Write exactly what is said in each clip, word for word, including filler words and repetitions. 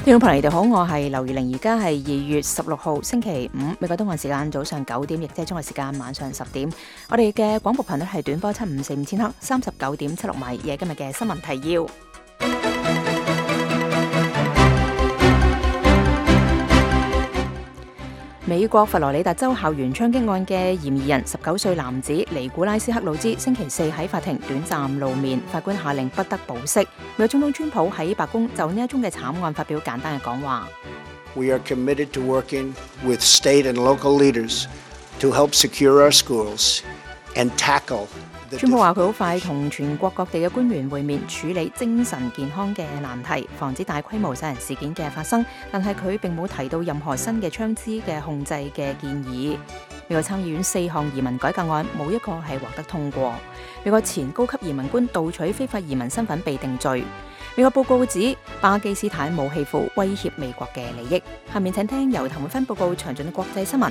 聽眾朋友，你哋好，我係劉如玲，而家係二月十六號星期五，美國東岸時間早上九點，亦即係中國時間晚上十點。我哋嘅廣播頻率係短波七五四五千赫，三十九點七六米。嘢今日嘅新聞提要。美國佛羅里達州校園槍擊案嘅嫌疑人十九歲男子尼古拉斯克魯茲星期四喺法庭短暫露面，法官下令不得保釋。美國總統川普喺白宮就呢一宗嘅慘案發表簡單嘅講話。 We are committed to working with state and local leaders to help secure our schools and tackle。 川普話佢好快同全國各地嘅官員會面，處理精神健康嘅難題，防止大規模殺人事件嘅發生。但係佢並冇提到任何新嘅槍支嘅控制嘅建議。美國參議院四項移民改革案冇一個係獲得通過。美國前高級移民官盜取非法移民身份被定罪。美國報告指巴基斯坦武器庫威脅美國嘅利益。下面請聽由譚永芬報告詳盡嘅國際新聞。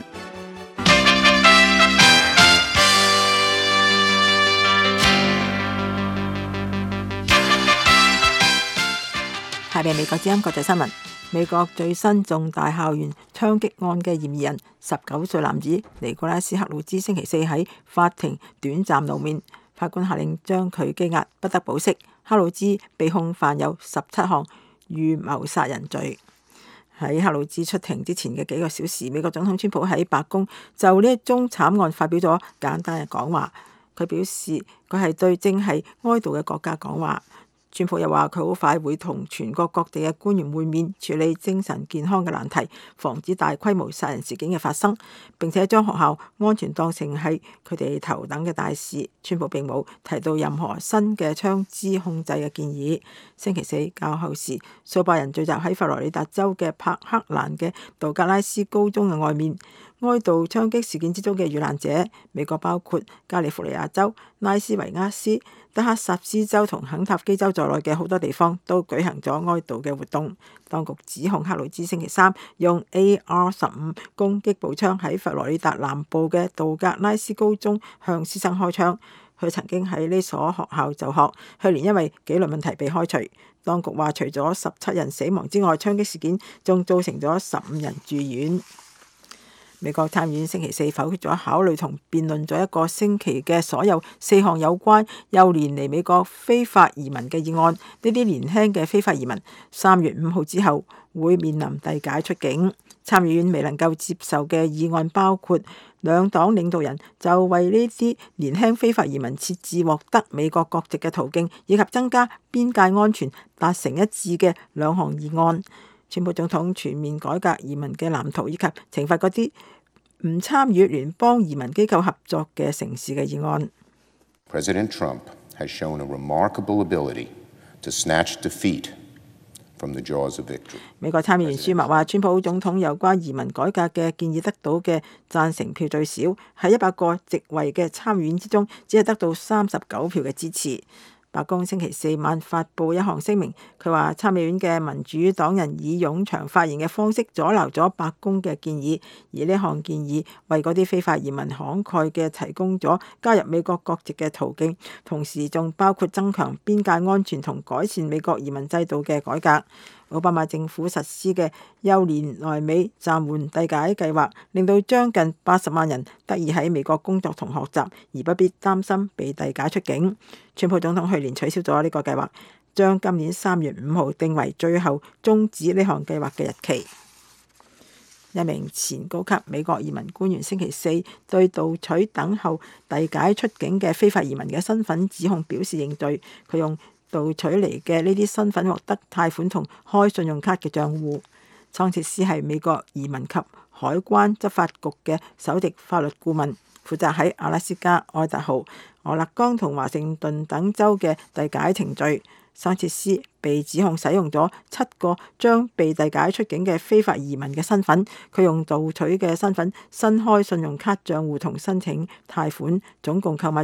下邊美國之音國際新聞。美國最新重大校園槍擊案嘅嫌疑人十九歲男子尼古拉斯克魯茲星期四喺法庭短暫露面，法官下令將佢羈押，不得保釋。克魯茲被控犯有十七項預謀殺人罪。喺克魯茲出庭之前嘅幾個小時，美國總統川普喺白宮就呢一宗慘案發表咗簡單嘅講話。佢表示佢係對正係哀悼嘅國家講話。川普又話佢好快會同全國各地嘅官員會面，處理精神健康嘅難題，防止大規模殺人事件嘅發生，並且將學校安全當成係佢哋頭等嘅大事。川普並冇提到任何新嘅槍支控制嘅建議。星期四較後時，數百人聚集喺佛羅里達州嘅柏克蘭嘅道格拉斯高中嘅外面，哀悼槍擊事件之中嘅遇難者。美國包括加利福尼亞州、拉斯維加斯、德克薩斯州同肯塔基州在內嘅好多地方都舉行咗哀悼嘅活動。當局指控克魯茲星期三用 A R 十五攻擊步槍喺佛羅里達南部嘅道格拉斯高中向師生開槍。佢曾經喺呢所學校就學，去年因為紀律問題被開除。當局話除咗十七人死亡之外，槍擊事件仲造成咗十五人住院。美國參議院星期四否決咗考慮同辯論咗一個星期嘅所有四項有關幼年嚟美國非法移民嘅議案。呢啲年輕嘅非法移民三月五號之後會面臨遞解出境。參議院未能夠接受嘅議案包括兩黨領導人就為呢啲年輕非法移民設置獲得美國國籍嘅途徑，以及增加邊界安全達成一致嘅兩項議案。川普總統全面改革移民嘅藍圖，以及懲罰嗰啲唔參與聯邦移民機構合作嘅城市嘅議案。 President Trump has shown a remarkable ability to snatch defeat from the jaws of victory. 美國參議員舒默話，川普總統有關移民改革嘅建議得到嘅贊成票最少，喺一百個席位嘅參議院之中，只係得到三十九票嘅支持。白宮星期四晚發布一項聲明，佢話參議院嘅民主黨人以冗長發言嘅方式阻撓咗白宮嘅建議，而呢項建議為嗰啲非法移民慷慨嘅提供咗加入美國國籍嘅途徑，同時仲包括增強邊界安全同改善美國移民制度嘅改革。奧巴馬政府實施嘅幼年來美暫緩遞解計劃，令到將近八十萬人得以喺美國工作同學習，而不必擔心被遞解出境。川普總統去年取消咗呢個計劃，將今年三月五號定為最後終止呢項計劃嘅日期。一名前高級美國移民官員星期四對盜取等候遞解出境嘅非法移民嘅身份指控表示認罪。佢用盜取嚟嘅呢啲身份獲得貸款同開信用卡嘅賬戶。桑切斯係美國移民及海關執法局嘅首席法律顧問，負責喺阿拉斯加、愛達荷、俄勒岡同華盛頓等州嘅遞解程序。桑切斯被指控使用咗七個將被遞解出境嘅非法移民嘅身份，佢用盜取嘅身份新開信用卡賬戶同申請貸款，總共購買咗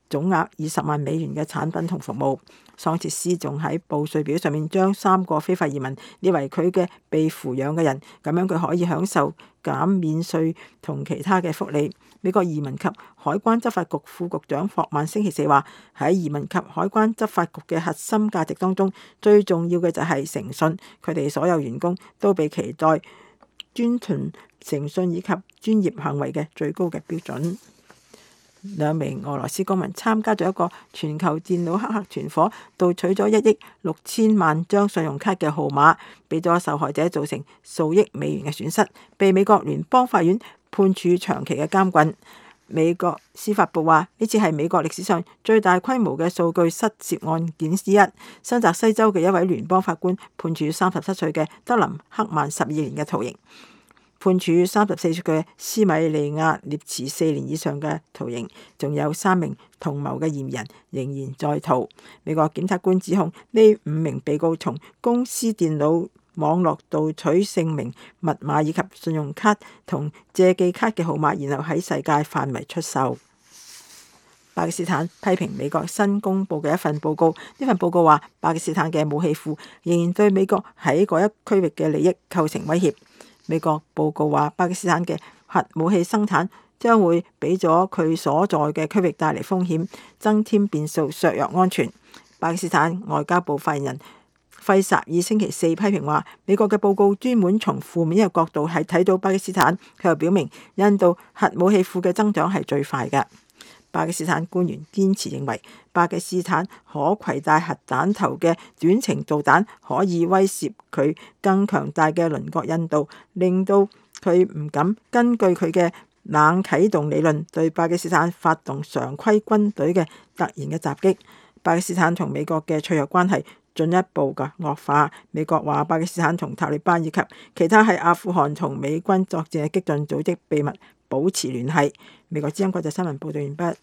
總額二十萬美元嘅產品同服務。桑切斯仲喺報稅表上面將三個非法移民列為佢嘅被扶養嘅人，咁樣佢可以享受減免稅同其他嘅福利。美國移民及海關執法局副局長霍曼星期四話：喺移民及海關執法局嘅核心價值當中，最重要嘅就係誠信。佢哋所有員工都被期待遵循誠信以及專業行為嘅最高嘅標準。兩名俄羅斯公民參加咗一個全球電腦黑客團夥，盜取咗一億六千萬張信用卡嘅號碼，俾咗受害者造成數億美元嘅損失，被美國聯邦法院判處長期嘅監禁。美國司法部話呢次係美國歷史上最大規模嘅數據失竊案件之一。新澤西州嘅一位聯邦法官判處三十七歲嘅德林克曼十二年嘅徒刑，判處三十四歲嘅斯米利亞列茨四年以上嘅徒刑，仲有三名同謀嘅嫌疑人仍然在逃。美國檢察官指控呢五名被告從公司電腦網絡盜取姓名、密碼以及信用卡同借記卡嘅號碼，然後喺世界範圍出售。巴基斯坦批評美國新公布嘅一份報告，呢份報告話巴基斯坦嘅武器庫仍然對美國喺嗰一區域嘅利益構成威脅。美國報告話巴基斯坦嘅核武器生產將會俾咗佢所在嘅區域帶嚟風險，增添變數，削弱安全。巴基斯坦外交部發言人費薩爾星期四批評話，美國嘅報告專門從負面嘅角度係睇到巴基斯坦，佢又表明印度核武器庫嘅增長係最快嘅。巴基斯坦官員堅持認為，巴基斯坦可攜帶核彈頭嘅短程導彈可以威懾佢更強大嘅鄰國印度，令到佢唔敢根據佢嘅冷啟動理論對巴基斯坦發動常規軍隊嘅突然嘅襲擊。巴基斯坦同美國嘅脆弱關係進一步嘅惡化。美國話巴基斯坦同塔利班以及其他喺阿富汗同美軍作戰嘅激進組織秘密保持聯繫。美國之音國際新聞報道完畢。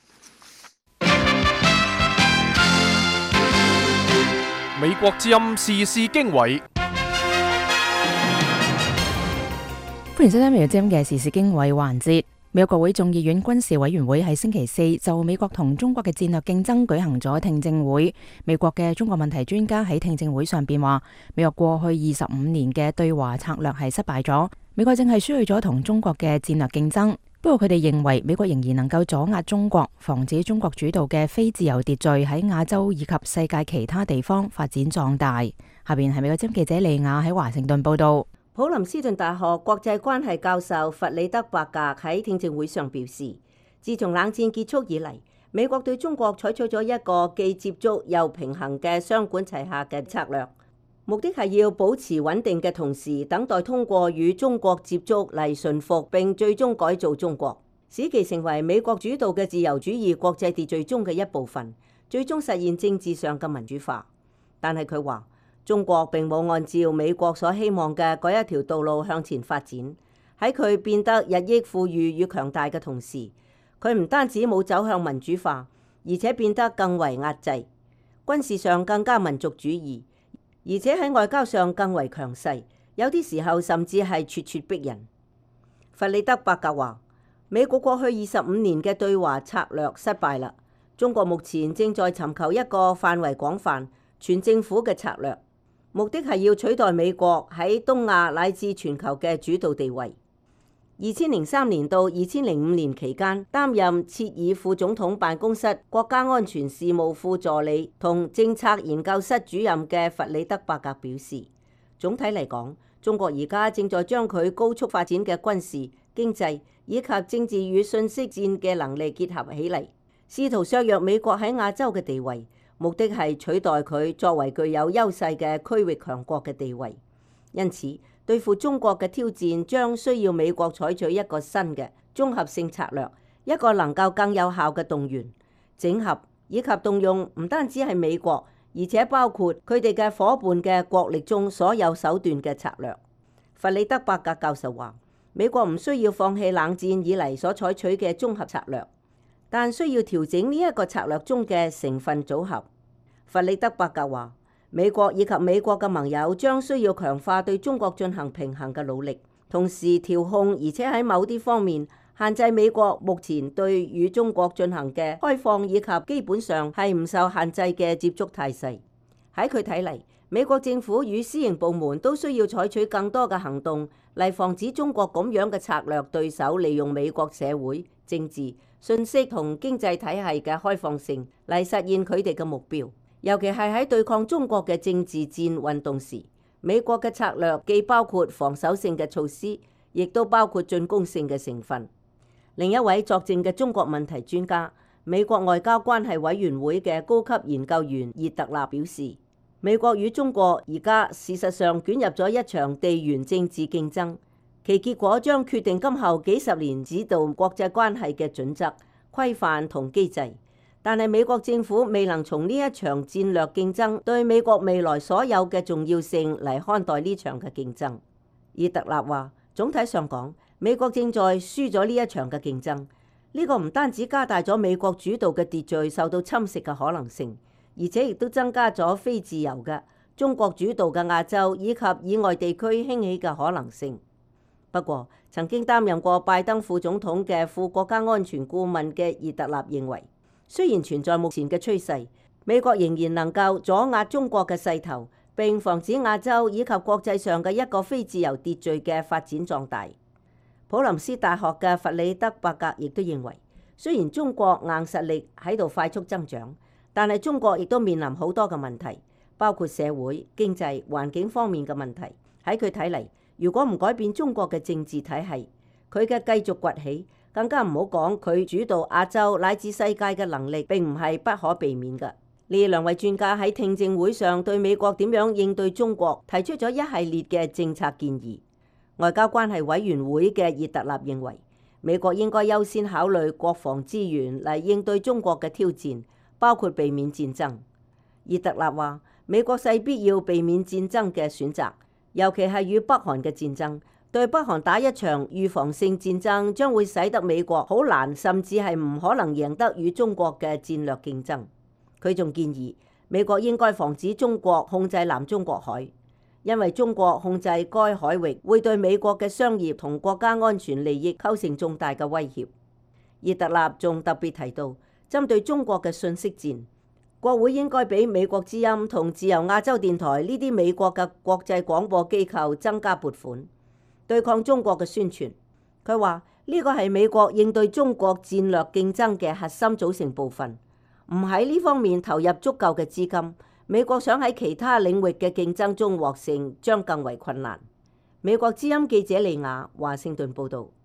美國之音時事經緯， 歡迎收聽美國之音嘅時事經緯環節。美國國會眾議院軍事委員會喺星期四就美國同中國嘅戰略競爭舉行咗聽證會。美國嘅中國問題專家喺聽證會上邊話，美國過去二十五年嘅對華策略係失敗咗，美國正係輸去咗同中國嘅戰略競爭。不過佢哋認為美國仍然能夠阻壓中國，防止中國主導嘅非自由秩序喺亞洲以及世界其他地方發展壯大。下邊係美國之音記者利亞喺華盛頓報道。 普林斯頓大學國際關係教授弗里德伯格喺聽證會上表示，自從冷戰結束以嚟，美國對中國採取咗一個既接觸又平衡嘅雙管齊下嘅策略，目的係要保持穩定嘅同時，等待通過與中國接觸嚟馴服並最終改造中國，使其成為美國主導嘅自由主義國際秩序中嘅一部分，最終實現政治上嘅民主化。但係佢話，中國並冇按照美國所希望嘅嗰一條道路向前發展。喺佢變得日益富裕與強大嘅同時，佢唔單止冇走向民主化，而且變得更為壓制，軍事上更加民族主義，而且喺外交上更為強勢，有啲時候甚至係咄咄逼人。弗里德伯格話，美國過去二十五年嘅對華策略失敗啦，中國目前正在尋求一個範圍廣泛、全政府嘅策略，目的係要取代美國喺東亞乃至全球嘅主導地位。二千零三年到二千零五年期間，擔任切爾副總統辦公室國家安全事務副助理同政策研究室主任嘅弗里德伯格表示，總體嚟講，中國而家正在將佢高速發展嘅軍事、經濟以及政治與信息戰嘅能力結合起嚟，試圖削弱美國喺亞洲嘅地位，目的係取代佢作為具有優勢嘅區域強國嘅地位。因此，對付中國嘅挑戰將需要美國採取一個新嘅綜合性策略，一個能夠更有效嘅動員、整合以及動用唔單止係美國，而且包括佢哋嘅夥伴嘅國力中所有手段嘅策略。弗里德伯格教授話，美國唔需要放棄冷戰以嚟所採取嘅綜合策略，但需要調整呢一個策略中嘅成分組合。弗里德伯格話，美國以及美國嘅盟友將需要強化對中國進行平衡嘅努力，同時調控，而且喺某啲方面限制美國目前對與中國進行嘅開放以及基本上係唔受限制嘅接觸態勢。喺佢睇嚟，美國政府與私營部門都需要採取更多嘅行動嚟防止中國咁樣嘅策略對手利用美國社會、政治、信息同經濟體系嘅開放性嚟實現佢哋嘅目標。尤其係喺對抗中國嘅政治戰運動時，美國嘅策略既包括防守性嘅措施，亦都包括進攻性嘅成分。另一位作證嘅中國問題專家、美國外交關係委員會嘅高級研究員葉特納表示，美國與中國而家事實上捲入咗一場地緣政治競爭，其結果將決定今後幾十年指導國際關係嘅準則、規範同機制。但係美國政府未能從呢一場戰略競爭對美國未來所有嘅重要性嚟看待呢場嘅競爭。葉特納話，總體上講，美國正在輸咗呢一場嘅競爭。呢個唔單止加大咗美國主導嘅秩序受到侵蝕嘅可能性，而且亦都增加咗非自由嘅中國主導嘅亞洲以及以外地區興起嘅可能性。不過，曾經擔任過拜登副總統嘅副國家安全顧問嘅葉特納認為，雖然存在目前嘅趨勢，美國仍然能夠阻壓中國嘅勢頭，並防止亞洲以及國際上嘅一個非自由秩序嘅發展壯大。普林斯大學嘅弗里德伯格亦都認為，雖然中國硬實力喺度快速增長，但係中國亦都面臨好多嘅問題，包括社會、經濟、環境方面嘅問題。喺佢睇嚟，如果唔改變中國嘅政治體系，佢嘅繼續崛起，更加唔好講佢主導亞洲乃至世界嘅能力並唔係不可避免嘅。呢兩位專家喺聽證會上對美國點樣應對中國提出咗一系列嘅政策建議。外交關係委員會嘅葉特納認為，美國應該優先考慮國防資源嚟應對中國嘅挑戰，包括避免戰爭。葉特納話，美國勢必要避免戰爭嘅選擇，尤其係與北韓嘅戰爭。對北韓打一場預防性戰爭，將會使得美國好難，甚至係唔可能贏得與中國嘅戰略競爭。佢仲建議美國應該防止中國控制南中國海，因為中國控制該海域會對美國嘅商業同國家安全利益構成重大嘅威脅。葉特納仲特別提到，針對中國嘅信息戰，國會應該俾美國之音同自由亞洲電台呢啲美國嘅國際廣播機構增加撥款，對抗中國嘅宣傳。佢話呢個係美國應對中國戰略競爭嘅核心組成部分，唔喺呢方面投入足夠嘅資金，美國想喺其他領域嘅競爭中獲勝將更為困難。美國之音記者利亞華盛頓報導。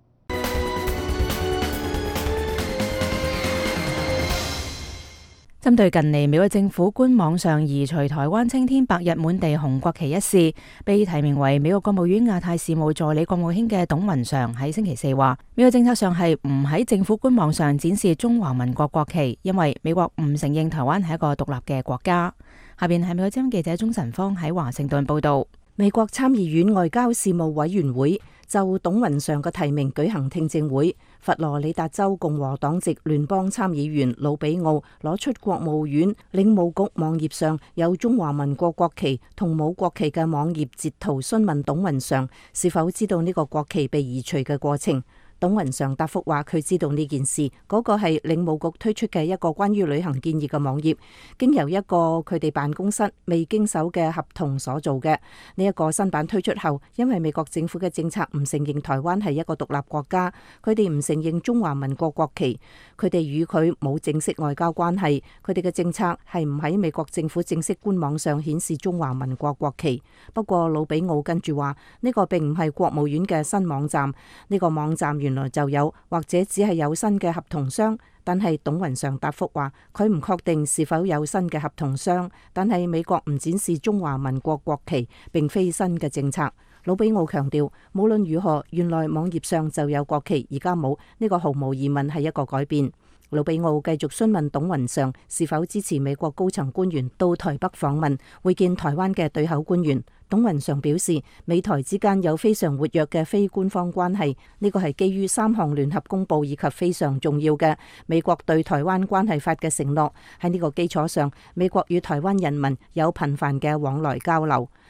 針對近嚟美國政府官網上移除台灣青天白日滿地紅國旗一事，被提名為美國國務院亞太事務助理國務卿嘅董雲祥喺星期四話，美國政策上係唔喺政府官網上展示中華民國國旗，因為美國唔承認台灣係一個獨立嘅國家。下邊係美國之音記者鍾晨芳喺華盛頓報道。 美國參議院外交事務委員會就董雲祥嘅提名舉行聽證會，佛羅里達州共和黨籍聯邦參議員魯比奧攞出國務院領務局網頁上有中華民國國旗同冇國旗嘅網頁截圖，詢問董雲祥是否知道呢個國旗被移除嘅過程。董雲祥答覆話佢知道呢件事，嗰個係領務局推出嘅一個關於旅行建議嘅網頁，經由一個佢哋辦公室未經手嘅合同所做嘅。呢一個新版推出後，因為美國政府嘅政策唔承認台灣係一個獨立國家，佢哋唔承認中華民國國旗，佢哋與佢冇正式外交關係，佢哋嘅政策係唔喺美國政府正式官網上顯示中華民國國旗。不過魯比奧跟住話呢個並唔係國務院嘅新網站，呢個網站原來就有或者只係有新嘅合同商，但係董雲祥答覆話佢唔確定是否有新嘅合同商，但係美國唔展示中華民國國旗並非新嘅政策。魯比奧強調，無論如何，原來網頁上就有國旗，而家冇，呢個毫無疑問係一個改變。魯比奧繼續詢問董雲祥是否支持美國高層官員到台北訪問，會見台灣嘅對口官員。董雲祥表示，美台之間有非常活躍嘅非官方關係，呢個係基於三項聯合公報以及非常重要嘅美國對台灣關係法嘅承諾。喺呢個基礎上，美國與台灣人民有頻繁嘅往來交流。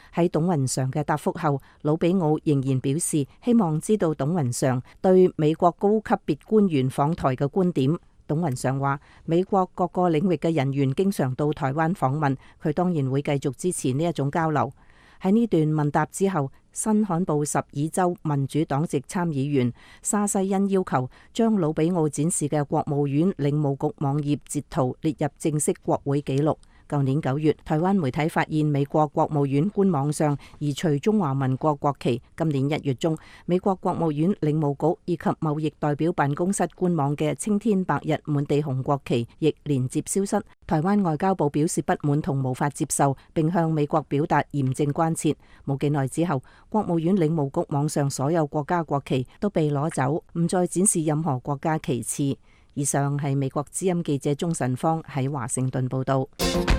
喺董雲常嘅答覆後，魯比奧仍然表示希望知道董雲常對美國高級別官員訪台嘅觀點。董雲常話：美國各個領域嘅人員經常到台灣訪問，佢當然會繼續支持呢一種交流。喺呢段問答之後，新罕布什爾州民主黨籍參議員沙西恩要求將魯比奧展示嘅國務院領務局網頁截圖列入正式國會紀錄。舊年九月，台灣媒體發現美國國務院官網上移除中華民國國旗。今年一月中，美國國務院領務局以及貿易代表辦公室官網嘅青天白日滿地紅國旗亦連接消失。台灣外交部表示不滿同無法接受，並向美國表達嚴正關切。冇幾耐之後，國務院領務局網上所有國家國旗都被攞走，唔再展示任何國家旗幟。以上係美國之音記者鍾晨芳喺華盛頓報道。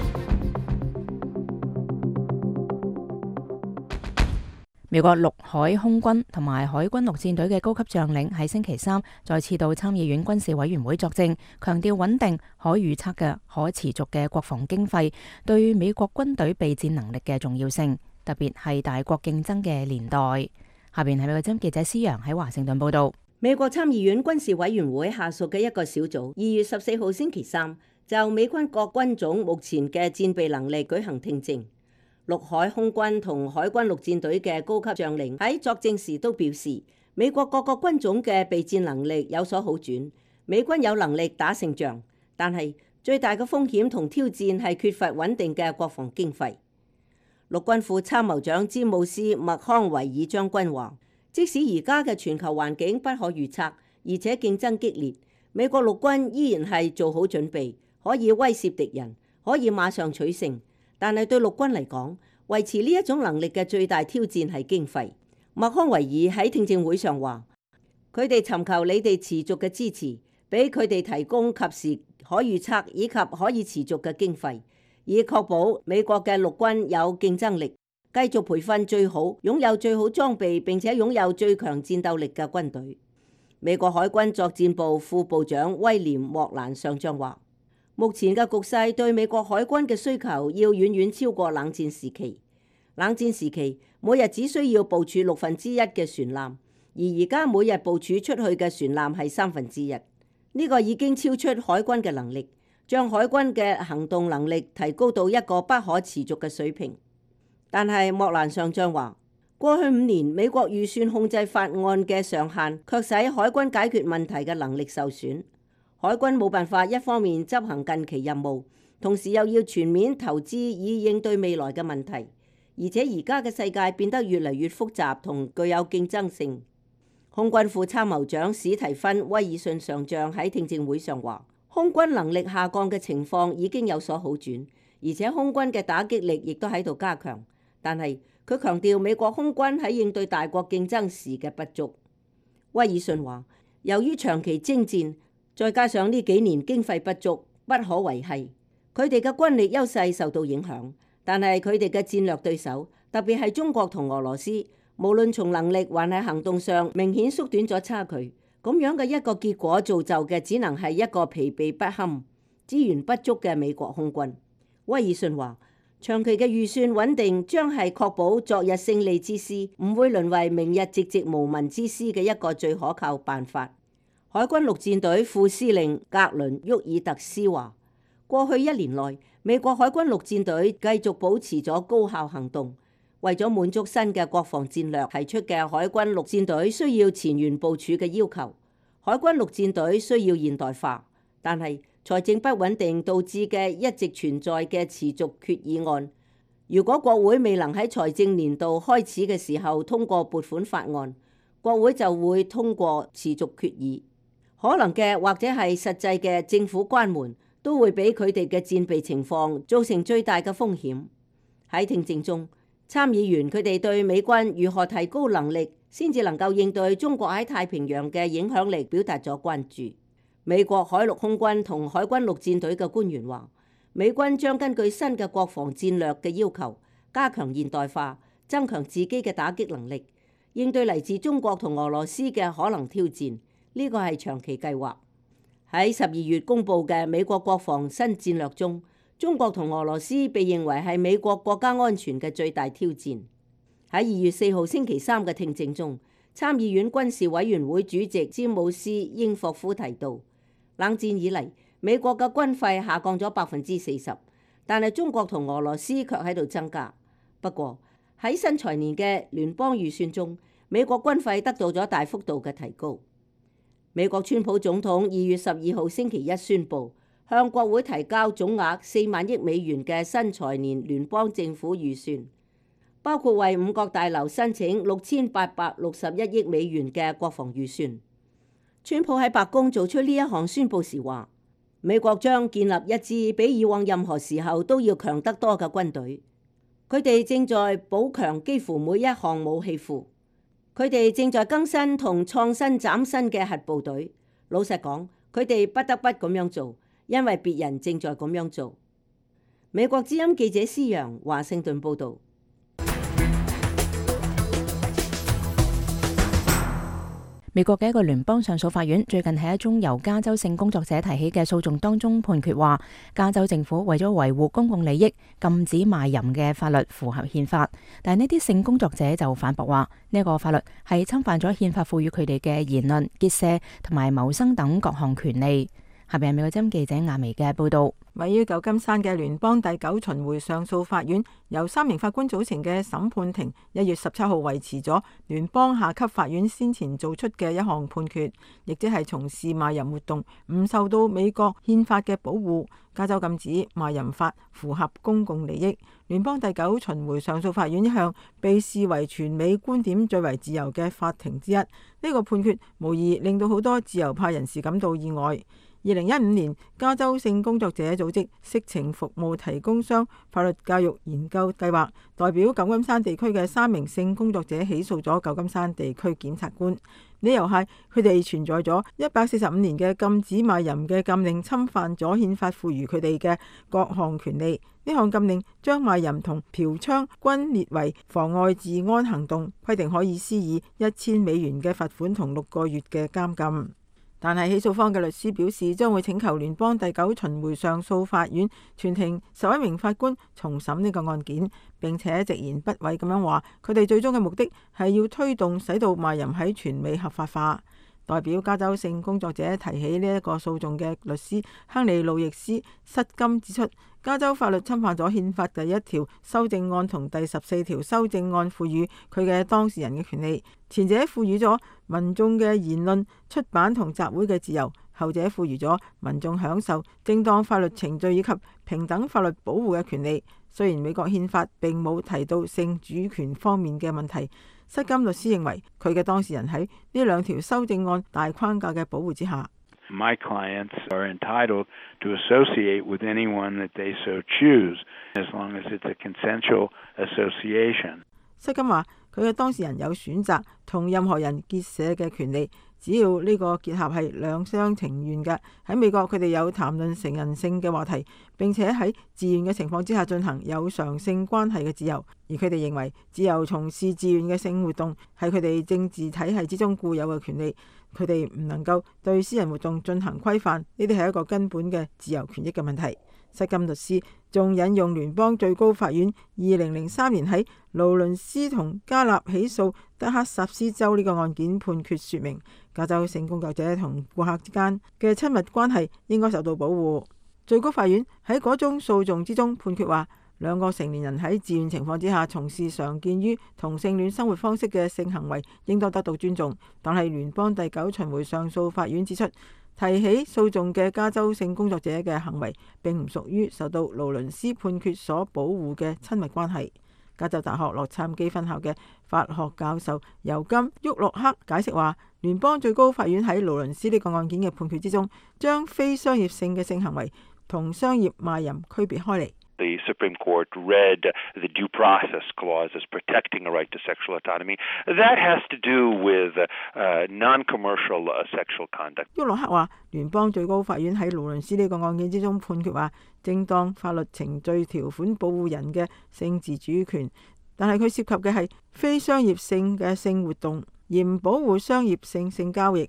美國陸海空軍同埋海軍陸戰隊嘅高級將領喺星期三再次到參議院軍事委員會作證，強調穩定、可預測嘅、可持續嘅國防經費對美國軍隊備戰能力嘅重要性，特別係大國競爭嘅年代。下邊係美國之音記者施陽喺華盛頓報道。 美國參議院軍事委員會下屬嘅一個小組，二月十四號星期三就美軍各軍種目前嘅戰備能力舉行聽證。陸海空軍同海軍陸戰隊嘅高級將領喺作證時都表示，美國各個軍種嘅備戰能力有所好轉，美軍有能力打勝仗，但係最大嘅風險同挑戰係缺乏穩定嘅國防經費。陸軍副參謀長詹姆斯麥康維爾將軍話，即使而家嘅全球環境不可預測，而且競爭激烈，美國陸軍依然係做好準備，可以威懾敵人，可以馬上取勝。但係對陸軍嚟講，維持呢一種能力嘅最大挑戰係經費。麥康維爾喺聽證會上話，佢哋尋求你哋持續嘅支持，俾佢哋提供及時、可預測以及可以持續嘅經費，以確保美國嘅陸軍有競爭力，繼續培訓最好、擁有最好裝備並且擁有最強戰鬥力嘅軍隊。美國海軍作戰部副部長威廉莫蘭上將話，目前嘅局勢對美國海軍嘅需求要遠遠超過冷戰時期。冷戰時期每日只需要部署六分之一嘅船艦，而而家每日部署出去嘅船艦係三分之一。呢個已經超出海軍嘅能力，將海軍嘅行動能力提高到一個不可持續嘅水平。但係莫蘭上將話，過去五年美國預算控制法案嘅上限卻使海軍解決問題嘅能力受損。海軍冇辦法一方面執行近期任務，同時又要全面投資以應對未來嘅問題，而且而家嘅世界變得越嚟越複雜同具有競爭性。空軍副參謀長史提芬威爾遜上將喺聽證會上話，空軍能力下降嘅情況已經有所好轉，而且空軍嘅打擊力亦都喺度加強。但係佢強調美國空軍喺應對大國競爭時嘅不足。威爾遜話，由於長期征戰，再加上呢幾年經費不足，不可維繫，佢哋嘅軍力優勢受到影響。但係佢哋嘅戰略對手，特別係中國同俄羅斯，無論從能力還係行動上，明顯縮短咗差距。咁樣嘅一個結果造就嘅，只能係一個疲憊不堪、資源不足嘅美國空軍。威爾遜話，長期嘅預算穩定將係確保昨日勝利之師唔會淪為明日寂寂無聞之師嘅一個最可靠辦法。海軍陸戰隊副司令格倫沃爾特斯話，過去一年內，美國海軍陸戰隊繼續保持咗高效行動，為咗滿足新嘅國防戰略提出嘅海軍陸戰隊需要前沿部署嘅要求。海軍陸戰隊需要現代化，但係財政不穩定導致嘅一直存在嘅持續決議案，如果國會未能喺財政年度開始嘅時候通過撥款法案，國會就會通過持續決議。可能嘅或者係實際嘅政府關門，都會俾佢哋嘅戰備情況造成最大嘅風險。喺聽證中，參議員佢哋對美軍如何提高能力，先至能夠應對中國喺太平洋嘅影響力表達咗關注。美國海陸空軍同海軍陸戰隊嘅官員話，美軍將根據新嘅國防戰略嘅要求，加強現代化，增強自己嘅打擊能力，應對嚟自中國同俄羅斯嘅可能挑戰。呢個係長期計劃。喺十二月公佈嘅美國國防新戰略中， 中國同俄羅斯被認為係美國國家安全嘅最大挑戰。喺二月四號星期三嘅聽證中，參議院軍事委員會主席詹姆斯英霍夫提到，冷戰以嚟美國嘅軍費下降咗百分之四十，但係中國同俄羅斯卻喺度增加。不過喺新財年嘅聯邦預算中，美國軍費得到咗大幅度嘅提高。美國川普總統二月十二號星期一宣布，向國會提交總額四萬億美元嘅新財年聯邦政府預算，包括為五角大樓申請六千八百六十一億美元嘅國防預算。川普喺白宮做出呢一項宣佈時話，美國將建立一支比以往任何時候都要強得多嘅軍隊。佢哋正在補強幾乎每一項武器庫。佢哋正在更新同創新嶄新嘅核部隊。老實講，佢哋不得不咁樣做，因為別人正在咁樣做。美國之音記者施揚華盛頓報導。 美國嘅一個聯邦上訴法院最近喺一宗由加州性工作者提起嘅訴訟當中判決話，加州政府為咗維護公共利益，禁止賣淫嘅法律符合憲法。但係呢啲性工作者就反駁話，呢個法律係侵犯咗憲法賦予佢哋嘅言論、結社同埋謀生等各項權利。下邊係美國之音記者亞薇嘅報道。 位於舊金山嘅聯邦第九巡迴上訴法院由三名法官組成嘅審判庭，一月十七號維持咗聯邦下級法院先前做出嘅一項判決，亦即係從事賣淫活動唔受到美國憲法嘅保護。加州禁止賣淫法符合公共利益。聯邦第九巡迴上訴法院一向被視為全美觀點最為自由嘅法庭之一，呢、這個判決無疑令到好多自由派人士感到意外。二零一五年，加州性工作者組織色情服務提供商法律教育研究計劃代表舊金山地區嘅三名性工作者起訴咗舊金山地區檢察官，理由係佢哋存在咗一百四十五年嘅禁止賣淫嘅禁令，侵犯咗憲法賦予佢哋嘅各項權利。呢項禁令將賣淫同嫖娼均列為妨礙治安行動，規定可以施以一千美元嘅罰款同六個月嘅監禁。但係起訴方嘅律師表示，將會請求聯邦第九巡迴上訴法院全庭十一名法官重審呢個案件，並且直言不諱咁樣話，佢哋最終嘅目的係要推動使到賣淫喺全美合法化。代表加州性工作者提起呢一個訴訟嘅律師亨利路易斯失金指出，加州法律侵犯咗憲法第一條修正案同第十四條修正案賦予佢嘅當事人嘅權利，前者賦予咗民眾嘅言論、出版同集會嘅自由，後者賦予咗民眾享受正當法律程序以及平等法律保護嘅權利。雖然美國憲法並冇提到性主權方面嘅問題，失金律師認為佢嘅當事人喺呢兩條修正案大框架嘅保護之下。 My clients are entitled to associate with anyone that they so choose, as long as it's a consensual association. 失金話佢嘅當事人有選擇同任何人結社嘅權利，只要呢個結合係兩廂情願嘅。喺美國，佢哋有談論成人性嘅話題，並且喺自願嘅情況之下進行有償性關係嘅自由。而佢哋認為自由從事自願嘅性活動係佢哋政治體系之中固有嘅權利，佢哋唔能夠對私人活動進行規範，呢啲係一個根本嘅自由權益嘅問題。失金律師仲引用聯邦最高法院二零零三年喺勞倫斯同加納起訴德克薩斯州呢個案件判決，說明加州性工作者同顧客之間嘅親密關係應該受到保護。最高法院喺嗰宗訴訟之中判決話，兩個成年人喺自願情況之下從事常見於同性戀生活方式嘅性行為應該得到尊重。但係聯邦第九巡迴上訴法院指出，提起訴訟嘅加州性工作者嘅行為並唔屬於受到勞倫斯判決所保護嘅親密關係。加州大學洛杉磯分校嘅法學教授尤金沃洛克解釋話，聯邦最高法院喺勞倫斯呢個案件嘅判決之中，將非商業性嘅性行為同商業賣淫區別開嚟。 The Supreme Court read the due process clause as protecting a right to sexual autonomy. That has to do with uh, non-commercial uh, sexual conduct. 沃洛克話，聯邦最高法院喺勞倫斯呢個案件之中判決話，正當法律程序條款保護人嘅性自主權，但係佢涉及嘅係非商業性嘅性活動，而唔保護商業性性交易。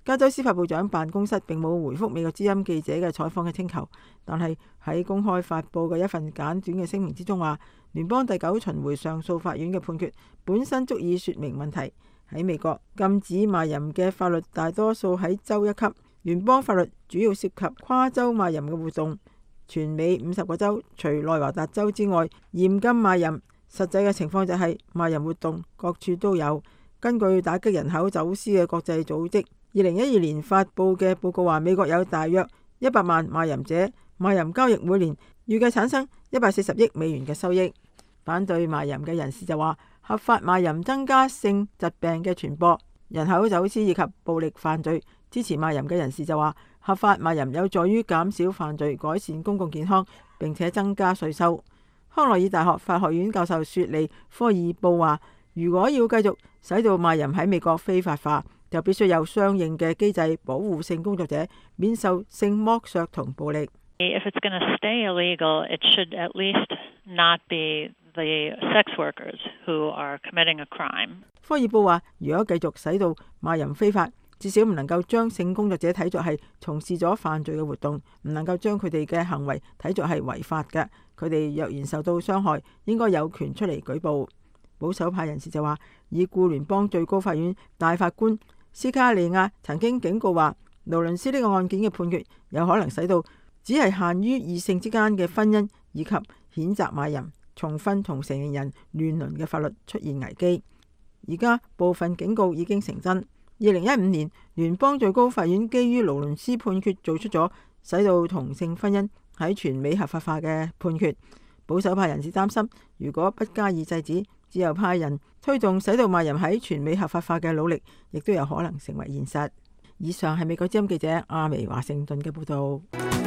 加州司法部長辦公室並冇回覆美國之音記者嘅採訪嘅請求，但係喺公開發布嘅一份簡短嘅聲明之中話，聯邦第九巡迴上訴法院嘅判決本身足以說明問題。喺美國，禁止賣淫嘅法律大多數喺州一級，聯邦法律主要涉及跨州賣淫嘅活動。全美五十個州除內華達州之外嚴禁賣淫，實際嘅情況就係賣淫活動各處都有。根據打擊人口走私嘅國際組織二零一二年發布嘅報告話，美國有大約一百萬賣淫者，賣淫交易每年預計產生一百四十億美元嘅收益。反對賣淫嘅人士就話，合法賣淫增加性疾病嘅傳播、人口走私以及暴力犯罪。支持賣淫嘅人士就話，合法賣淫有助於減少犯罪、改善公共健康，並且增加稅收。康奈爾大學法學院教授雪莉科爾布話，如果要繼續使到賣淫喺美國非法化，就必須有相應嘅機制保護性工作者免受性剝削同暴力。 If it's going to stay illegal, it should at least not be the sex workers who are committing a crime. 科爾布話，如果繼續使到賣淫非法，至少唔能夠將性工作者睇作係從事咗犯罪嘅活動，唔能夠將佢哋嘅行為睇作係違法嘅。佢哋若然受到傷害，應該有權出嚟舉報。保守派人士就話，已故聯邦最高法院大法官斯卡利亞曾經警告話，勞倫斯呢個案件嘅判決有可能使到只係限於異性之間嘅婚姻以及譴責賣淫、重婚同成年人亂倫嘅法律出現危機。而家部分警告已經成真。二零一五年，聯邦最高法院基於勞倫斯判決做出咗使到同性婚姻喺全美合法化嘅判決。保守派人士擔心，如果不加以制止，自由派人推動使到賣淫喺全美合法化嘅努力，亦都有可能成為現實。以上係美國之音記者阿薇華盛頓嘅報道。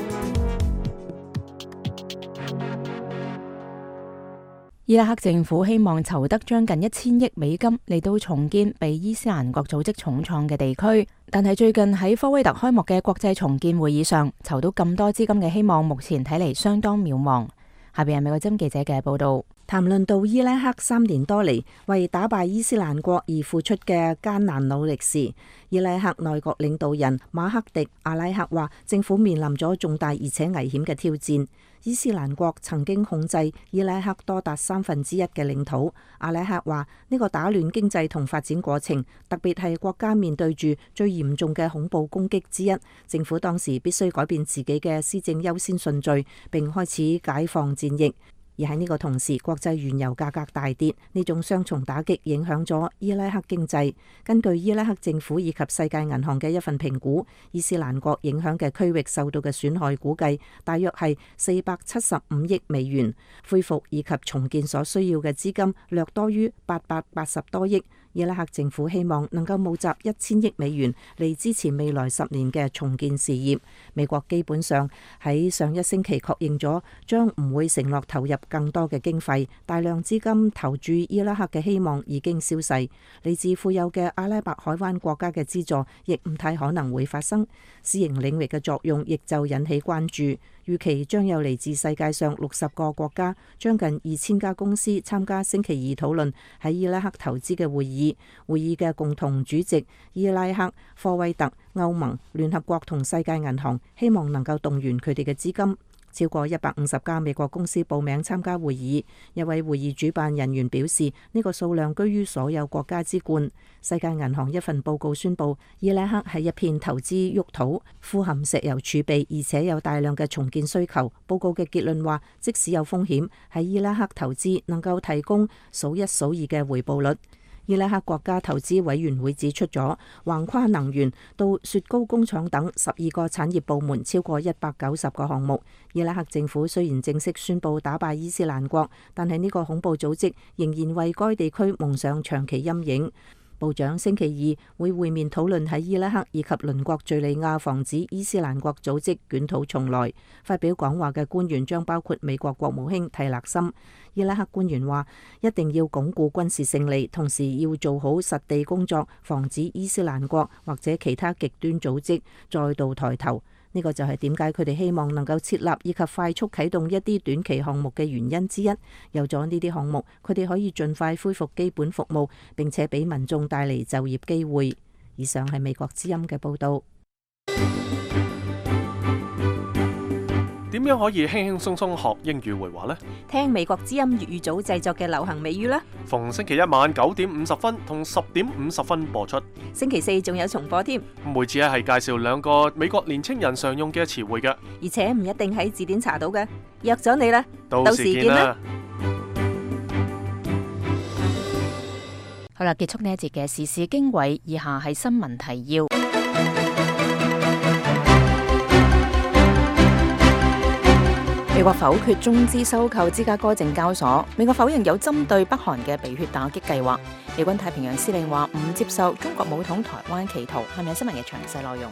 伊拉克政府希望籌得將近一千億美金嚟到重建被伊斯蘭國組織重創嘅地區，但係最近喺科威特開幕嘅國際重建會議上，籌到咁多資金嘅希望，目前睇嚟相當渺茫。下邊係美國之音記者嘅報道。 談論到伊拉克三年多嚟為打敗伊斯蘭國而付出嘅艱難努力時，伊拉克內閣領導人馬克迪阿拉克話，政府面臨咗重大而且危險嘅挑戰。伊斯蘭國曾經控制伊拉克多達三分之一嘅領土。阿拉克話呢個打亂經濟同發展過程，特別係國家面對住最嚴重嘅恐怖攻擊之一，政府當時必須改變自己嘅施政優先順序，並開始解放戰役。而喺呢個同時，國際原油價格大跌，呢種雙重打擊影響咗伊拉克經濟。根據伊拉克政府以及世界銀行嘅一份評估，伊斯蘭國影響嘅區域受到嘅損害估計大約係四百七十五億美元，恢復以及重建所需要嘅資金略多於八百八十多億。伊拉克政府希望能夠募集一千億美元嚟支持未來十年嘅重建事業。美國基本上喺上一星期確認咗，將唔會承諾投入更多嘅經費，大量資金投注伊拉克嘅希望已經消逝。嚟自富有嘅阿拉伯海灣國家嘅資助亦唔太可能會發生。私營領域嘅作用亦就引起關注。預期將有嚟自世界上六十個國家，將近二千家公司參加星期二討論喺伊拉克投資嘅會議。會議嘅共同主席伊拉克、科威特、歐盟、聯合國同世界銀行希望能夠動員佢哋嘅資金。超過一百五十家美國公司報名參加會議。一位會議主辦人員表示，呢個數量居於所有國家之冠。世界銀行一份報告宣布，伊拉克係一片投資沃土，富含石油儲備，而且有大量嘅重建需求。報告嘅結論話，即使有風險，喺伊拉克投資能夠提供數一數二嘅回報率。伊拉克國家投資委員會指出咗，橫跨能源到雪糕工廠等十二個產業部門超過一百九十個項目。伊拉克政府雖然正式宣布打敗伊斯蘭國，但係呢個恐怖組織仍然為該地區蒙上長期陰影。部長星期二會會面討論喺伊拉克以及鄰國敘利亞防止伊斯蘭國組織捲土重來。發表講話嘅官員將包括美國國務卿蒂勒森。伊拉克官員話，一定要鞏固軍事勝利，同時要做好實地工作，防止伊斯蘭國或者其他極端組織再度抬頭。呢個就係點解佢哋希望能夠設立以及快速啟動一啲短期項目嘅原因之一。有咗呢啲項目，佢哋可以盡快恢復基本服務，並且俾民眾帶嚟就業機會。 以上係美國之音嘅報導。 點樣可以輕輕鬆鬆學英語會話呢？ 聽美國之音粵語組製作嘅流行美語啦！ 逢星期一晚九點五十分同十點五十分播出， 星期四仲有重播添。 每次咧係介紹兩個美國年青人常用嘅詞彙嘅， 而且唔一定喺字典查到嘅。約咗你啦， 到時見啦！ 好啦，結束呢一節嘅時事經緯，以下係新聞提要。美國否決中資收購芝加哥證交所。美國否認有針對北韓嘅鼻血打擊計劃。美軍太平洋司令話唔接受中國武統台灣企圖。係咪新聞嘅詳細內容？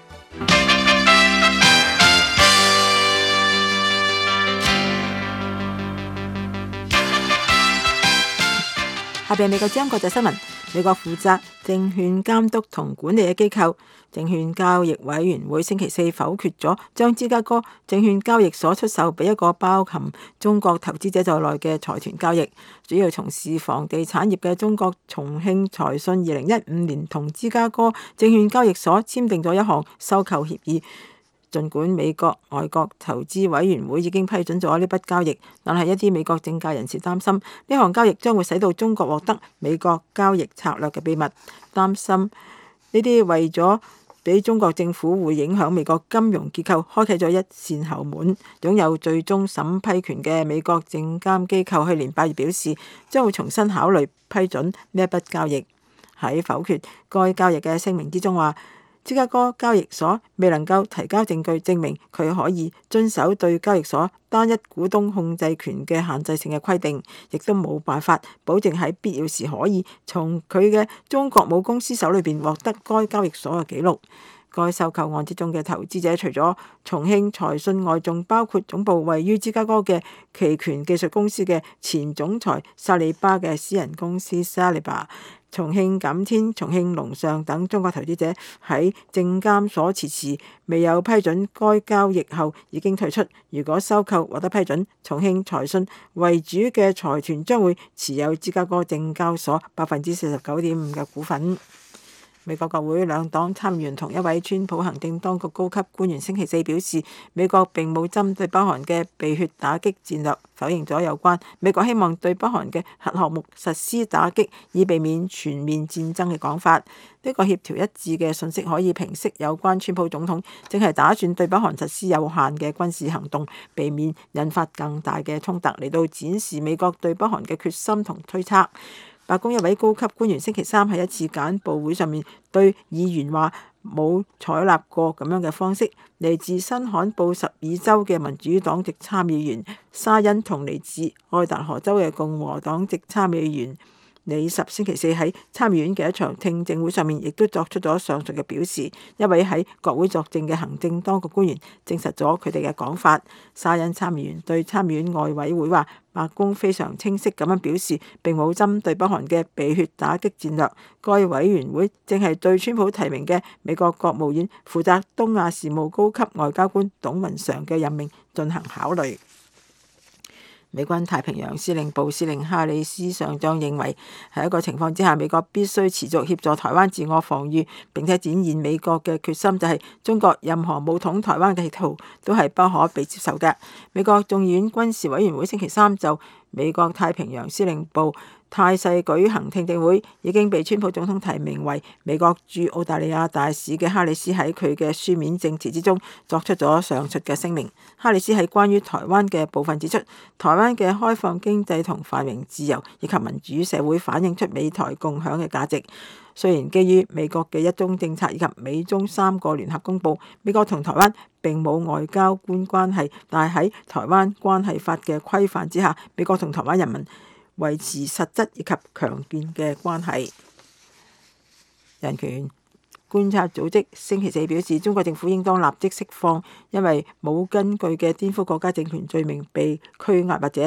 下邊美國之音國際新聞。美國負責證券監督同管理嘅機構證券交易委員會星期四否決咗將芝加哥證券交易所出售俾一個包含中國投資者在內嘅財團交易。主要從事房地產業嘅中國重慶財訊二零一五年同芝加哥證券交易所簽訂咗一項收購協議。儘管美國外國投資委員會已經批准咗呢筆交易，但係一啲美國政界人士擔心呢項交易將會使到中國獲得美國交易策略嘅秘密，擔心呢啲為咗俾中國政府會影響美國金融結構開啟咗一扇後門。擁有最終審批權嘅美國證監機構去年八月表示，將會重新考慮批准呢一筆交易。喺否決該交易嘅聲明之中話，芝加哥交易所未能夠提交證據證明佢可以遵守對交易所單一股東控制權嘅限制性嘅規定，亦都冇辦法保證喺必要時可以從佢嘅中國母公司手裏邊獲得該交易所嘅記錄。該收購案之中嘅投資者除咗重慶財訊外，仲包括總部位於芝加哥嘅期權技術公司嘅前總裁沙利巴嘅私人公司沙利巴、重慶錦天、重慶龍尚等中國投資者喺證監所遲遲未有批准該交易後已經退出。如果收購獲得批准，重慶財訊為主嘅財團將會持有芝加哥證交所百分之四十九點五嘅股份。美國國會兩黨參議員同一位川普行政當局高級官員星期四表示，美國並冇針對北韓嘅鼻血打擊戰略，否認咗有關美國希望對北韓嘅核項目實施打擊，以避免全面戰爭嘅講法。呢、這個協調一致嘅訊息可以平息有關川普總統正係打算對北韓實施有限嘅軍事行動，避免引發更大嘅衝突，嚟到展示美國對北韓嘅決心同推測。白宮一位高級官員星期三喺一次簡報會上面對議員話冇採納過咁樣嘅方式。嚟自新罕布什爾州嘅民主黨籍參議員沙欣同嚟自愛達荷州嘅共和黨籍參議員李什星期四喺參議院嘅一場聽證會上面，亦都作出咗上述嘅表示。一位喺國會作證嘅行政當局官員證實咗佢哋嘅講法。沙欣參議員對參議院外委會話，白宮非常清晰咁樣表示，並冇針對北韓嘅鼻血打擊戰略。該委員會正係對川普提名嘅美國國務院負責東亞事務高級外交官董文常嘅任命進行考慮。美軍太平洋司令部司令哈里斯上將認為，喺一個情況之下，美國必須持續協助台灣自我防禦，並且展現美國嘅決心，就係中國任何武統台灣嘅企圖都係不可被接受嘅。美國眾議院軍事委員會星期三就美國太平洋司令部態勢舉行聽證會，已經被川普總統提名為美國駐澳大利亞大使嘅哈里斯喺佢嘅書面證詞之中作出咗上述嘅聲明。哈里斯喺關於台灣嘅部分指出，台灣嘅開放經濟同繁榮自由以及民主社會反映出美台共享嘅價值。雖然基於美國嘅一中政策以及美中三個聯合公報，美國同台灣並冇外交官關係，但係喺台灣關係法嘅規範之下，美國同台灣人民維持實質以及強健嘅關係。人權觀察組織星期四表示，中國政府應當立即釋放因為冇根據嘅顛覆國家政權罪名被拘押或者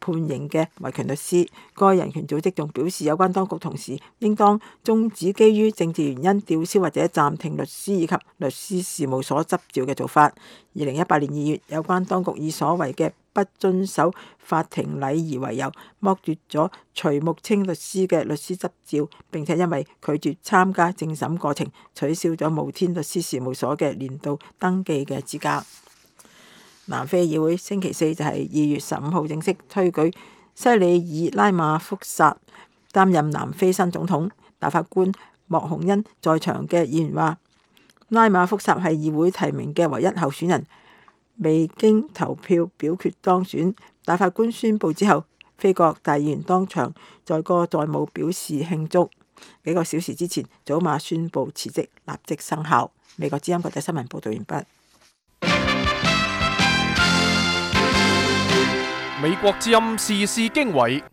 判刑嘅維權律師。該人權組織仲表示，有關當局同時應當終止基於政治原因吊銷或者暫停律師以及律師事務所執照嘅做法。二零一八年二月，有關當局以所謂嘅不遵守法庭禮儀為由，剝奪咗徐木清律師嘅律師執照，並且因為拒絕參加政審過程，取消咗慕天律師事務所嘅年度登記嘅資格。南非議會星期四就係二月十五號正式推舉西里爾拉馬福薩擔任南非新總統。大法官莫洪恩在場嘅議員話，拉馬福薩係議會提名嘅唯一候選人，未經投票表決當選。大法官宣布之後，非國大議員當場載歌載舞表示慶祝。幾個小時之前，祖馬宣布辭職，立即生效。美國之音國際新聞報道完畢。 美國之音時事經緯，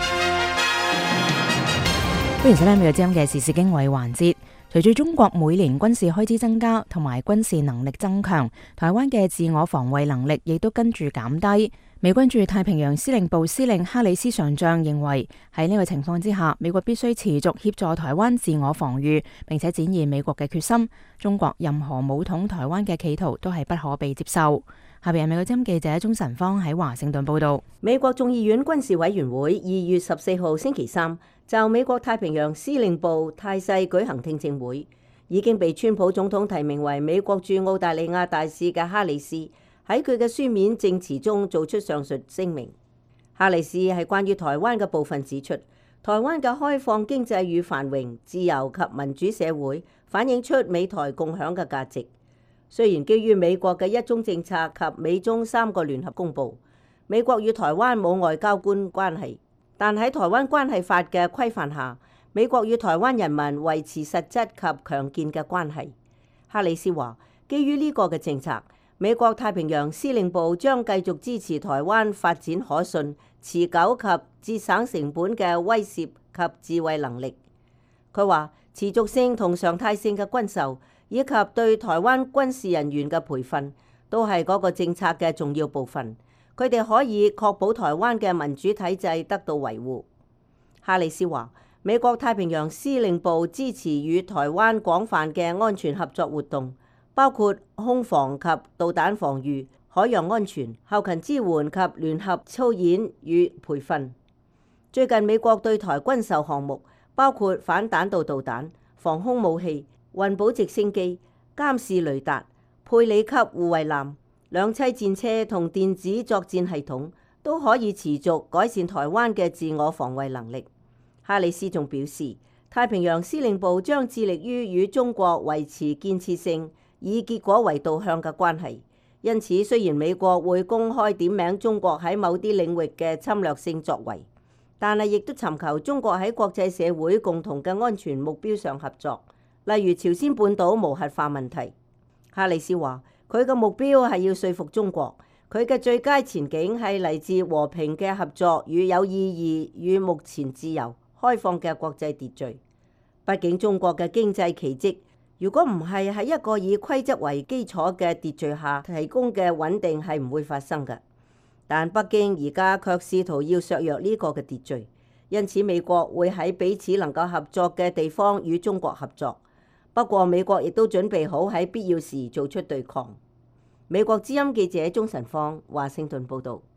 歡迎收聽美國之音嘅時事經緯環節。隨住中國每年軍事開支增加同埋軍事能力增強，台灣嘅自我防衛能力亦都跟住減低。美軍駐太平洋司令部司令哈里斯上將認為，喺呢個情況之下，美國必須持續協助台灣自我防禦，並且展現美國嘅決心。中國任何武統台灣嘅企圖都係不可被接受。下邊係美國之音記者鍾晨芳喺華盛頓報道。 美國眾議院軍事委員會二月十四號星期三就美國太平洋司令部態勢舉行聽證會，已經被川普總統提名為美國駐澳大利亞大使嘅哈里斯喺佢嘅書面證詞中做出上述聲明。哈里斯係關於台灣嘅部分指出，台灣嘅開放經濟與繁榮、自由及民主社會反映出美台共享嘅價值。雖然基於美國嘅一中政策及美中三個聯合公報，美國與台灣冇外交官關係，但喺台灣關係法嘅規範下，美國與台灣人民維持實質及強健嘅關係。哈里斯話，基於呢個嘅政策，美國太平洋司令部將繼續支持台灣發展可信、持久及節省成本嘅威懾及自衛能力。佢話，持續性同常態性嘅軍售，以及對台灣軍事人員嘅培訓，都係嗰個政策嘅重要部分。佢哋可以確保台灣嘅民主體制得到維護。哈里斯話，美國太平洋司令部支持與台灣廣泛嘅安全合作活動，包括空防及導彈防禦、海洋安全、後勤支援及聯合操演與培訓。最近美國對台軍售項目包括反彈道導彈、防空武器、運補直升機、監視雷達、佩里級護衛艦、兩棲戰車同電子作戰系統，都可以持續改善台灣嘅自我防衛能力。哈里斯仲表示，太平洋司令部將致力於與中國維持建設性、以結果為導向嘅關係。因此，雖然美國會公開點名中國喺某啲領域嘅侵略性作為，但係亦都尋求中國喺國際社會共同嘅安全目標上合作。例如朝鮮半島無核化問題。哈里斯話，佢嘅目標係要說服中國，佢嘅最佳前景係嚟自和平嘅合作與有意義與目前自由開放嘅國際秩序。畢竟中國嘅經濟奇蹟，如果唔係喺一個以規則為基礎嘅秩序下提供嘅穩定，係唔會發生嘅。但北京而家卻試圖要削弱呢個嘅秩序，因此美國會喺彼此能夠合作嘅地方與中國合作。不過美國亦都準備好喺必要時做出對抗。美國之音記者鍾晨芳，華盛頓報導。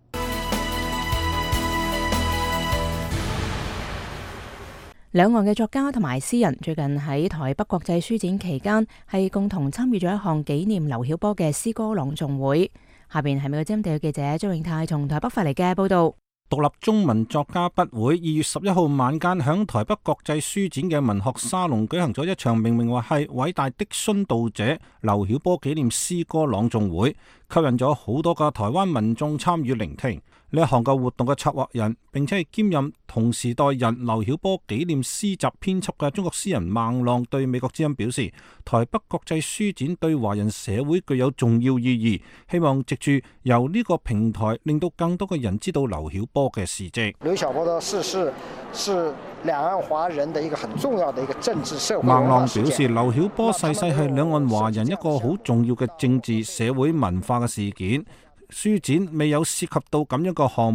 兩岸嘅作家同埋詩人最近喺台北國際書展期間係共同參與咗一項紀念劉曉波嘅詩歌朗誦會。下邊係美國之音地記者張永泰從台北發嚟嘅報導。 獨立中文作家筆會二月十一號晚間響台北國際書展嘅文學沙龍舉行咗一場明明話係偉大的殉道者劉曉波紀念詩歌朗誦會，吸引咗好多個台灣民眾參與聆聽。呢一項嘅活動嘅策劃人，並且係兼任同時代人劉曉波紀念詩集編輯嘅中國詩人孟浪對美國之音表示，台北國際書展對華人社會具有重要意義，希望藉住由呢個平台令到更多嘅人知道劉曉波嘅事跡。 劉曉波的逝世是兩岸華人的一個很重要的一個政治社會。 孟浪表示，劉曉波逝世係兩岸華人一個好重要嘅政治社會文化嘅事件。書展未有涉及到咁樣嘅項目，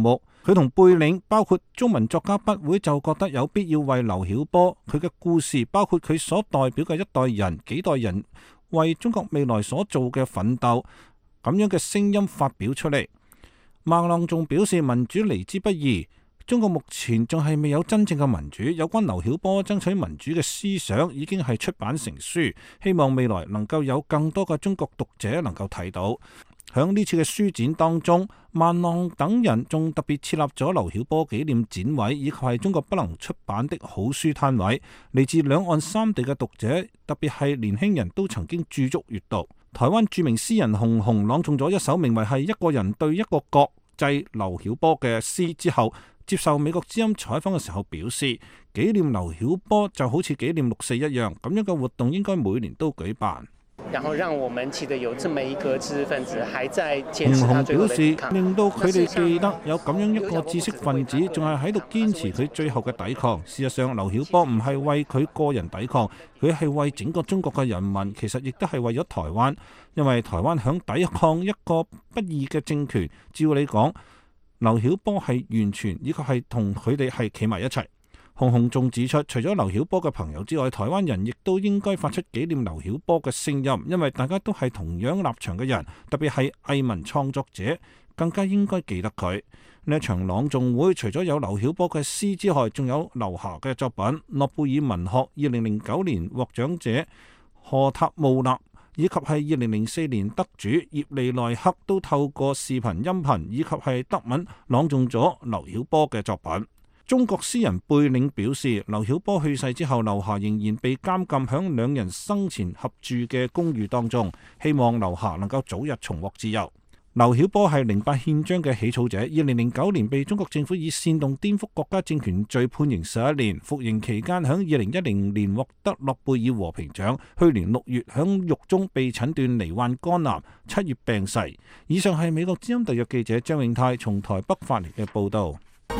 佢同背領包括中文作家筆會就覺得有必要為劉曉波佢嘅故事，包括佢所代表嘅一代人、幾代人為中國未來所做嘅奮鬥，咁樣嘅聲音發表出嚟。孟浪仲表示，民主嚟之不易，中國目前仲係未有真正嘅民主。有關劉曉波爭取民主嘅思想已經係出版成書，希望未來能夠有更多嘅中國讀者能夠睇到。響呢次嘅書展當中，孟浪等人仲特別設立咗劉曉波紀念展位，以及係中國不能出版的好書攤位。嚟自兩岸三地嘅讀者，特別係年輕人都曾經駐足閱讀。台灣著名詩人熊雄朗誦咗一首名為係一個人對一個國際劉曉波嘅詩之後，接受美國之音採訪嘅時候表示，紀念劉曉波就好似紀念六四一樣，咁樣嘅活動應該每年都舉辦。 然後讓我們記得有這麼一個知識分子還在堅持熊雄他最後的表示抵抗， 令到佢哋記得有咁樣一個知識分子仲係喺度堅持佢最後嘅抵抗。事實上，劉曉波唔係為佢個人抵抗，佢係為整個中國嘅人民，其實亦都係為咗台灣，因為台灣響抵抗一個不義嘅政權。照理講，劉曉波係完全以及係同佢哋係企埋一齊。熊雄仲指出，除咗劉曉波嘅朋友之外，台灣人亦都應該發出紀念劉曉波嘅聲音，因為大家都係同樣立場嘅人，特別係藝文創作者，更加應該記得佢。呢一場朗誦會除咗有劉曉波嘅詩之外，仲有劉霞嘅作品。諾貝爾文學二零零九年獲獎者荷塔慕納以及係二零零四年得主葉利內克都透過視頻、音頻以及係德文朗誦咗劉曉波嘅作品。中國詩人貝嶺表示，劉曉波去世之後，劉霞仍然被監禁響兩人生前合住嘅公寓當中，希望劉霞能夠早日重獲自由。劉曉波係零八憲章嘅起草者，二零零九年被中國政府以煽動顛覆國家政權罪判刑十一年，服刑期間響二零一零年獲得諾貝爾和平獎，去年六月響獄中被診斷罹患肝癌，七月病逝。以上係美國之音特約記者張永泰從台北發嚟嘅報道。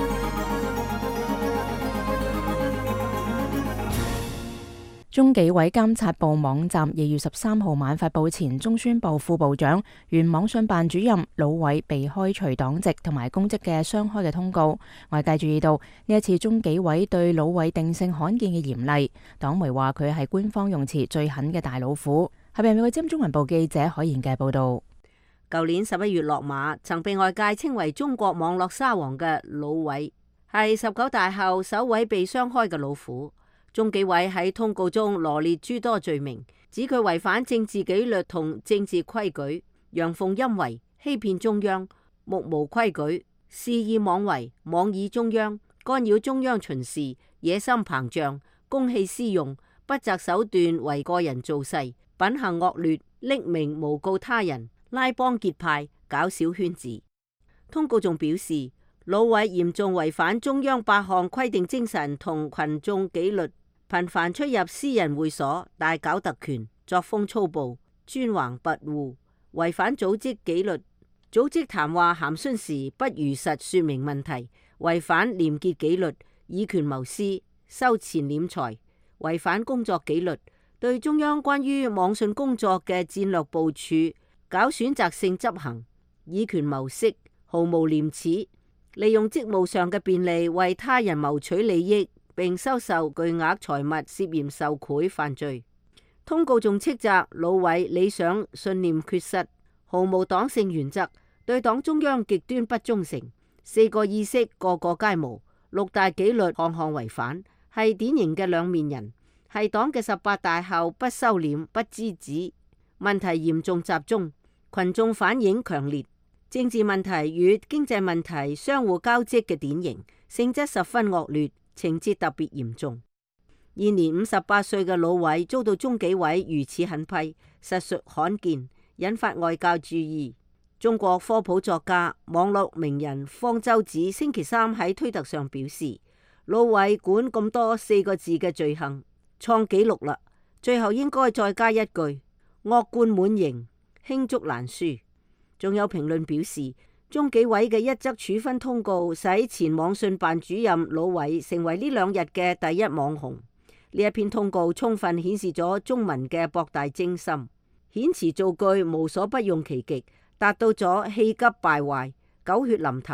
中紀委監察部網站二月十三號晚發布前中宣部副部長、原網信辦主任魯偉被開除黨籍同埋公職嘅雙開嘅通告。外界注意到呢一次中紀委對魯偉定性罕見嘅嚴厲，黨媒話佢係官方用詞最狠嘅大老虎。係咪美國之音中文部記者海賢嘅報道？ 舊年十一月落馬，曾被外界稱為中國網絡沙皇嘅魯偉，係十九大後首位被雙開嘅老虎。中紀委喺通告中羅列諸多罪名，指佢違反政治紀律同政治規矩，陽奉陰違、欺騙中央、目無規矩、肆意妄為、妄議中央、干擾中央巡視、野心膨脹、公器私用、不擇手段為個人造勢、品行惡劣、匿名誣告他人、拉幫結派、搞小圈子。通告仲表示，魯偉嚴重違反中央八項規定精神同群眾紀律，頻繁出入私人會所，大搞特權，作風粗暴，專橫跋扈，違反組織紀律，組織談話函詢時不如實說明問題，違反廉潔紀律，以權謀私，收錢斂財，違反工作紀律，對中央關於網信工作嘅戰略部署搞選擇性執行，以權謀私，毫無廉恥，利用職務上嘅便利為他人謀取利益，並收受巨額財物，涉嫌受賄犯罪。通告仲斥責魯偉理想信念缺失，毫無黨性原則，對黨中央極端不忠誠，四個意識個個皆無，六大紀律項項違反，係典型嘅兩面人，係黨嘅十八大後不收斂不支止，問題嚴重集中，群眾反應強烈，政治問題與經濟問題相互交織嘅典型，性質十分惡劣，情節特別嚴重。現年五十八歲嘅魯偉遭到中紀委如此狠批，實屬罕見，引發外界注意。中國科普作家、網絡名人方舟子星期三喺推特上表示，魯偉管咁多四個字嘅罪行，創紀錄啦。最後應該再加一句：惡貫滿盈，罄竹難書。仲有評論表示，中紀委嘅一則處分通告，使前網信辦主任魯偉成為呢兩日嘅第一網紅。呢一篇通告充分顯示咗中文嘅博大精深，遣詞造句無所不用其極，達到咗氣急敗壞、狗血淋頭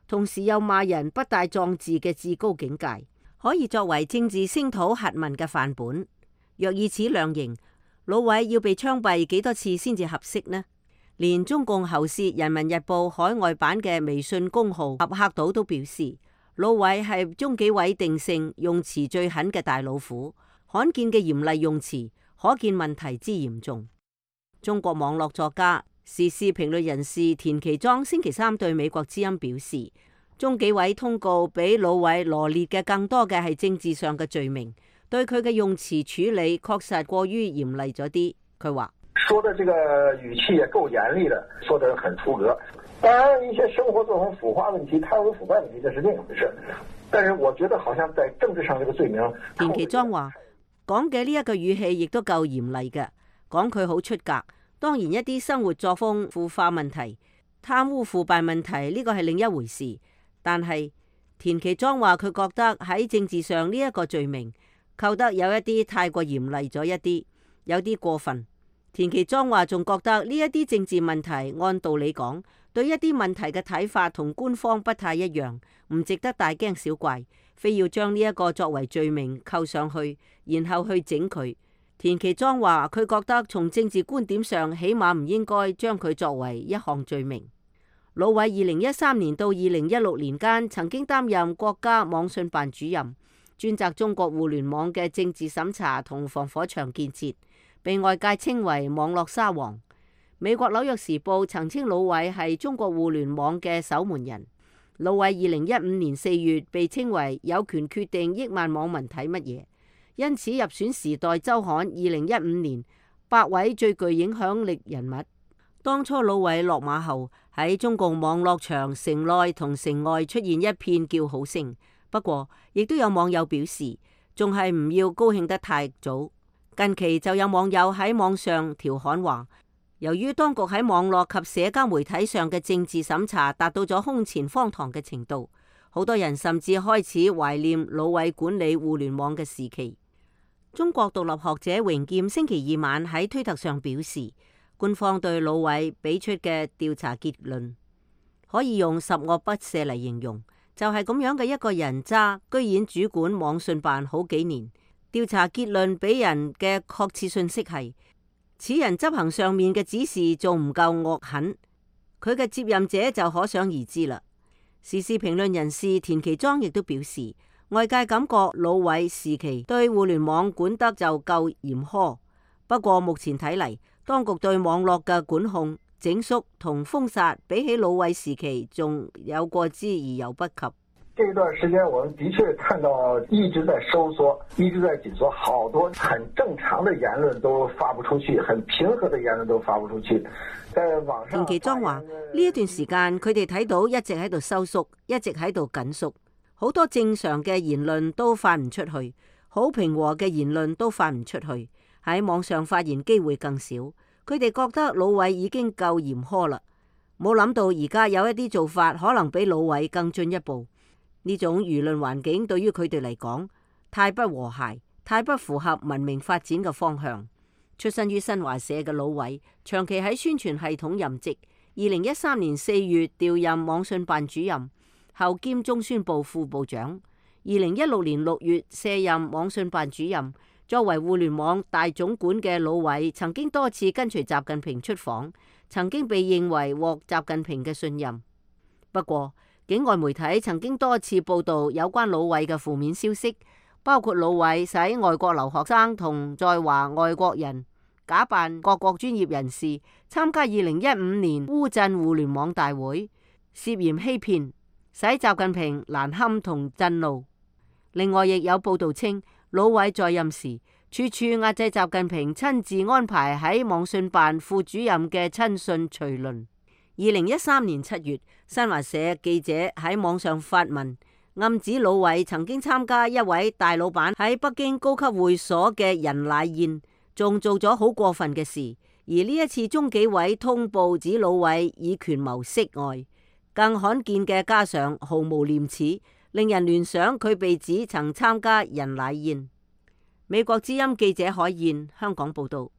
同時又罵人不帶壯志嘅至高境界，可以作為政治聲討核民嘅範本。若以此量刑，魯偉要被槍斃幾多次先至合適呢？連中共喉舌《人民日報》海外版嘅微信公號合客島都表示，魯偉係中紀委定性用詞最狠嘅大老虎，罕見嘅嚴厲用詞，可見問題之嚴重。中國網絡作家、時事評論人士田其莊星期三對美國之音表示，中紀委通告俾魯偉羅列嘅更多嘅係政治上嘅罪名，對佢嘅用詞處理確實過於嚴厲咗啲。佢話： 說的這個語氣也夠嚴厲的，說得很出格。當然，一些生活作風腐化問題、貪污腐敗問題，這是另一回事。但是，我覺得好像在政治上這個罪名。 田其莊話講嘅呢一個語氣亦都夠嚴厲嘅，講佢好出格。當然，一啲生活作風腐化問題、貪污腐敗問題呢個係另一回事。但係田其莊話佢覺得喺政治上呢一個罪名扣得有一啲太過嚴厲咗一啲，有啲過分。田其莊話仲覺得呢一啲政治問題按道理講，對一啲問題嘅睇法同官方不太一樣，唔值得大驚小怪，非要將呢一個作為罪名扣上去，然後去整佢。田其莊話佢覺得從政治觀點上，起碼唔應該將佢作為一項罪名。魯偉二零一三年到二零一六年間曾經擔任國家網信辦主任，專責中國互聯網嘅政治審查同防火牆建設，被外界稱為網絡沙皇。美國紐約時報曾稱魯偉係中國互聯網嘅守門人。魯偉二零一五年四月被稱為有權決定億萬網民睇乜嘢，因此入選時代週刊二零一五年百位最具影響力人物。當初魯偉落馬後，喺中共網絡場城內同城外出現一片叫好聲。不過，亦都有網友表示，仲係唔要高興得太早。近期就有網友喺網上調侃話，由於當局喺網絡及社交媒體上嘅政治審查達到咗空前荒唐嘅程度，好多人甚至開始懷念魯偉管理互聯網嘅時期。中國獨立學者榮劍星期二晚喺推特上表示，官方對魯偉俾出嘅調查結論可以用十惡不赦嚟形容，就係咁樣嘅一個人渣，居然主管網信辦好幾年。調查結論俾人嘅確切信息係，此人執行上面嘅指示仲唔夠惡狠，佢嘅接任者就可想而知啦。時事評論人士田其莊亦都表示，外界感覺魯偉時期對互聯網管得就夠嚴苛，不過目前睇嚟，當局對網絡嘅管控、整肅同封殺，比起魯偉時期仲有過之而有不及。 這段時間，我們的確看到一直在收縮，一直在緊縮，好多很正常的言論都發不出去，很平和的言論都發不出去。在網上， 田其莊話：呢一段時間，佢哋睇到一直喺度收縮，一直喺度緊縮，好多正常嘅言論都發唔出去，好平和嘅言論都發唔出去。喺網上發言機會更少，佢哋覺得魯偉已經夠嚴苛啦，冇諗到而家有一啲做法可能比魯偉更進一步。呢種輿論環境對於佢哋嚟講太不和諧，太不符合文明發展嘅方向。出身於新華社嘅魯偉，長期喺宣傳系統任職，二零一三年四月調任網信辦主任，後兼中宣部副部長。二零一六年六月卸任網信辦主任。作為互聯網大總管嘅魯偉，曾經多次跟隨習近平出訪，曾經被認為獲習近平嘅信任。不過，境外媒體曾經多次報導有關魯偉嘅負面消息，包括魯偉使外國留學生同在華外國人假扮各國專業人士參加二零一五年烏鎮互聯網大會，涉嫌欺騙，使習近平難堪同震怒。另外，亦有報導稱，魯偉在任時，處處壓制習近平親自安排喺網信辦副主任嘅親信隨輪。二零一三年七月，新華社記者喺網上發文，暗指魯偉曾經參加一位大老闆喺北京高級會所嘅人奶宴，仲做咗好過分嘅事。而呢一次中紀委通報指魯偉以權謀色外，更罕見嘅加上毫無廉恥，令人聯想佢被指曾參加人奶宴。美國之音記者海燕香港報道。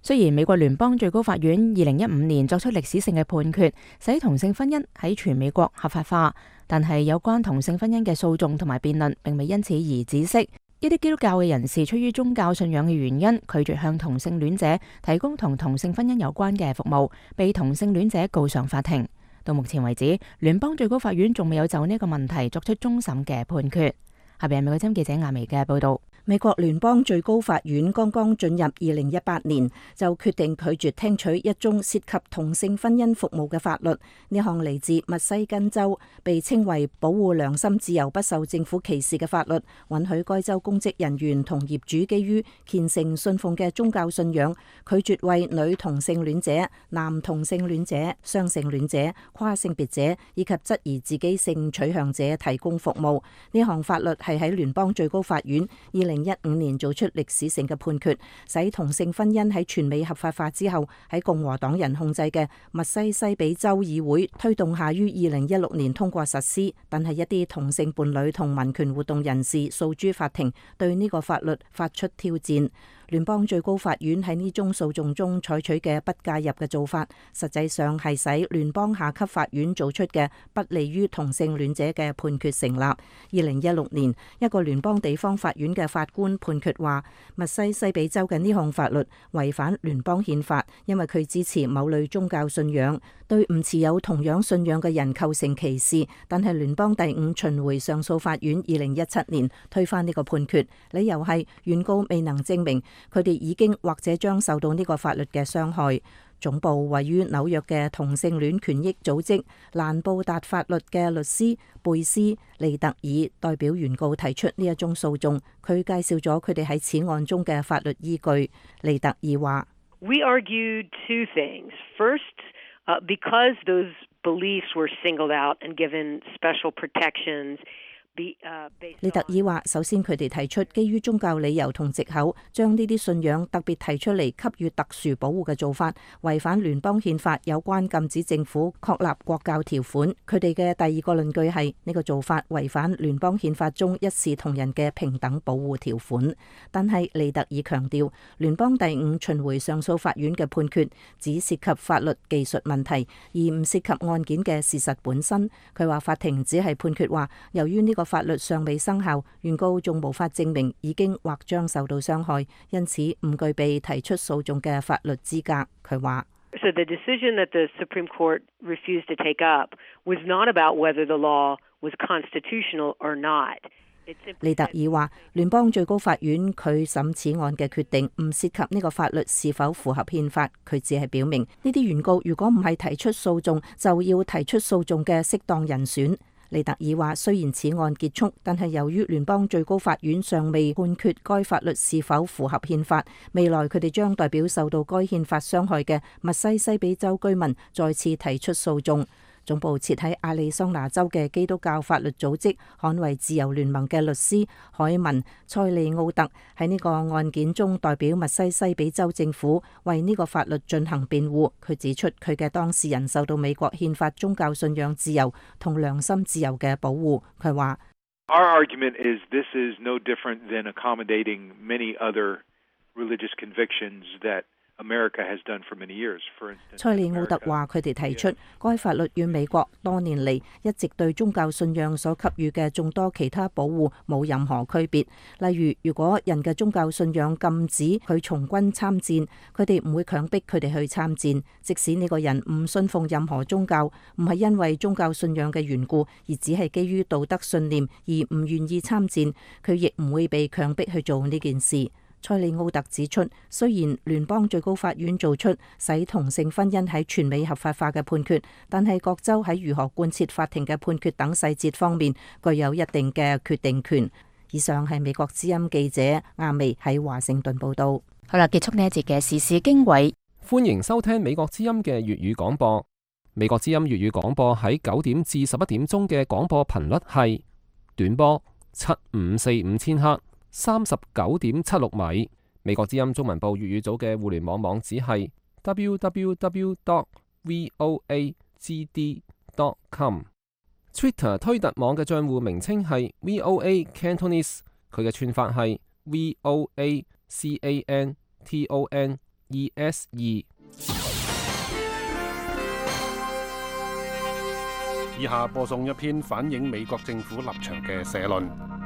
雖然美國聯邦最高法院二零一五年作出歷史性嘅判決，使同性婚姻喺全美國合法化，但係有關同性婚姻嘅訴訟同埋辯論並未因此而止息。一啲基督教嘅人士出於宗教信仰嘅原因，拒絕向同性戀者提供同同性婚姻有關嘅服務，被同性戀者告上法庭。到目前為止，聯邦最高法院仲未有就呢個問題作出終審嘅判決。下邊係美國之音記者亞薇嘅報道。 美國聯邦最高法院剛剛進入二零一八年，就決定拒絕聽取一宗涉及同性婚姻服務嘅法律。呢項嚟自密西根州，被稱為保護良心自由不受政府歧視嘅法律，允許該州公職人員同業主基於虔誠信奉嘅宗教信仰，拒絕為女同性戀者、男同性戀者、雙性戀者、跨性別者以及質疑自己性取向者提供服務。呢項法律係喺聯邦最高法院二零一五年做出歷史性嘅判決，使同性婚姻喺全美合法化之後，喺共和黨人控制嘅密西西比州議會推動下於二零一六年通過實施，但係一啲同性伴侶同民權活動人士訴諸法庭，對呢個法律發出挑戰。聯邦最高法院喺呢宗訴訟中採取嘅不介入嘅做法，實際上係使聯邦下級法院做出嘅不利於同性戀者嘅判決成立。二零一六年，一個聯邦地方法院嘅法官判決話，密西西比州嘅呢項法律違反聯邦憲法，因為佢支持某類宗教信仰，對唔持有同樣信仰嘅人構成歧視。但係聯邦第五巡迴上訴法院二零一七年推翻呢個判決，理由係原告未能證明佢哋已經或者將受到呢個法律嘅傷害。總部位於紐約嘅同性戀權益組織蘭布達法律嘅律師貝斯利特爾代表原告提出呢一宗訴訟，佢介紹咗佢哋喺此案中嘅法律依據。利特爾話 ：We argued two things. First, uh, because those beliefs were singled out and given special protections. 利特爾話：首先，佢哋提出基於宗教理由同藉口，將呢啲信仰特別提出嚟給予特殊保護嘅做法，違反聯邦憲法有關禁止政府確立國教條款。佢哋嘅第二個論據係呢個做法違反聯邦憲法中一視同仁嘅平等保護條款。但係利特爾強調，聯邦第五巡迴上訴法院嘅判決只涉及法律技術問題，而唔涉及案件嘅事實本身。佢話法庭只係判決話，由於呢個法律尚未生效，原告仲無法證明已經或將受到傷害，因此唔具備提出訴訟嘅法律資格。佢話 ：So the decision that the Supreme Court refused to take up was not about whether the law was constitutional or not. 利特爾話：聯邦最高法院佢審此案嘅決定唔涉及呢個法律是否符合憲法，佢只係表明呢啲原告如果唔係提出訴訟，就要提出訴訟嘅適當人選。利特爾話：雖然此案結束，但係由於聯邦最高法院尚未判決該法律是否符合憲法，未來佢哋將代表受到該憲法傷害嘅密西西比州居民再次提出訴訟。總部設喺亞利桑那州嘅基督教法律組織捍衛自由聯盟嘅律師海文塞利奧特喺呢個案件中代表密西西比州政府為呢個法律進行辯護。佢指出佢嘅當事人受到美國憲法宗教信仰自由同良心自由嘅保護。佢話 ：Our argument is this is no different than accommodating many other religious convictions that America has done for many years. For instance, 塞利奧特話：佢哋提出該法律與美國多年嚟一直對宗教信仰所給予嘅眾多其他保護冇任何區別。例如，如果人嘅宗教信仰禁止佢從軍參戰，佢哋唔會強迫佢哋去參戰。即使呢個人唔信奉任何宗教，唔係因為宗教信仰嘅緣故，而只係基於道德信念而唔願意參戰，佢亦唔會被強迫去做呢件事。塞利奧特指出，雖然聯邦最高法院做出使同性婚姻喺全美合法化嘅判決，但係各州喺如何貫徹法庭嘅判決等細節方面，具有一定嘅決定權。以上係美國之音記者亞薇喺華盛頓報道。 好啦，結束呢一節嘅時事經緯。 歡迎收聽美國之音嘅粵語廣播。美國之音粵語廣播喺九點至十一點鐘嘅廣播頻率係短波七五四五千赫。三十九點七六米。美國之音中文部粵語組嘅互聯網網址係 double-u double-u double-u dot voa g d dot com。Twitter 推特網嘅賬戶名稱係 V O A Cantonese， 佢嘅串法係 V O A C A N T O N E S 二。 以下播送一篇反映美國政府立場嘅社論。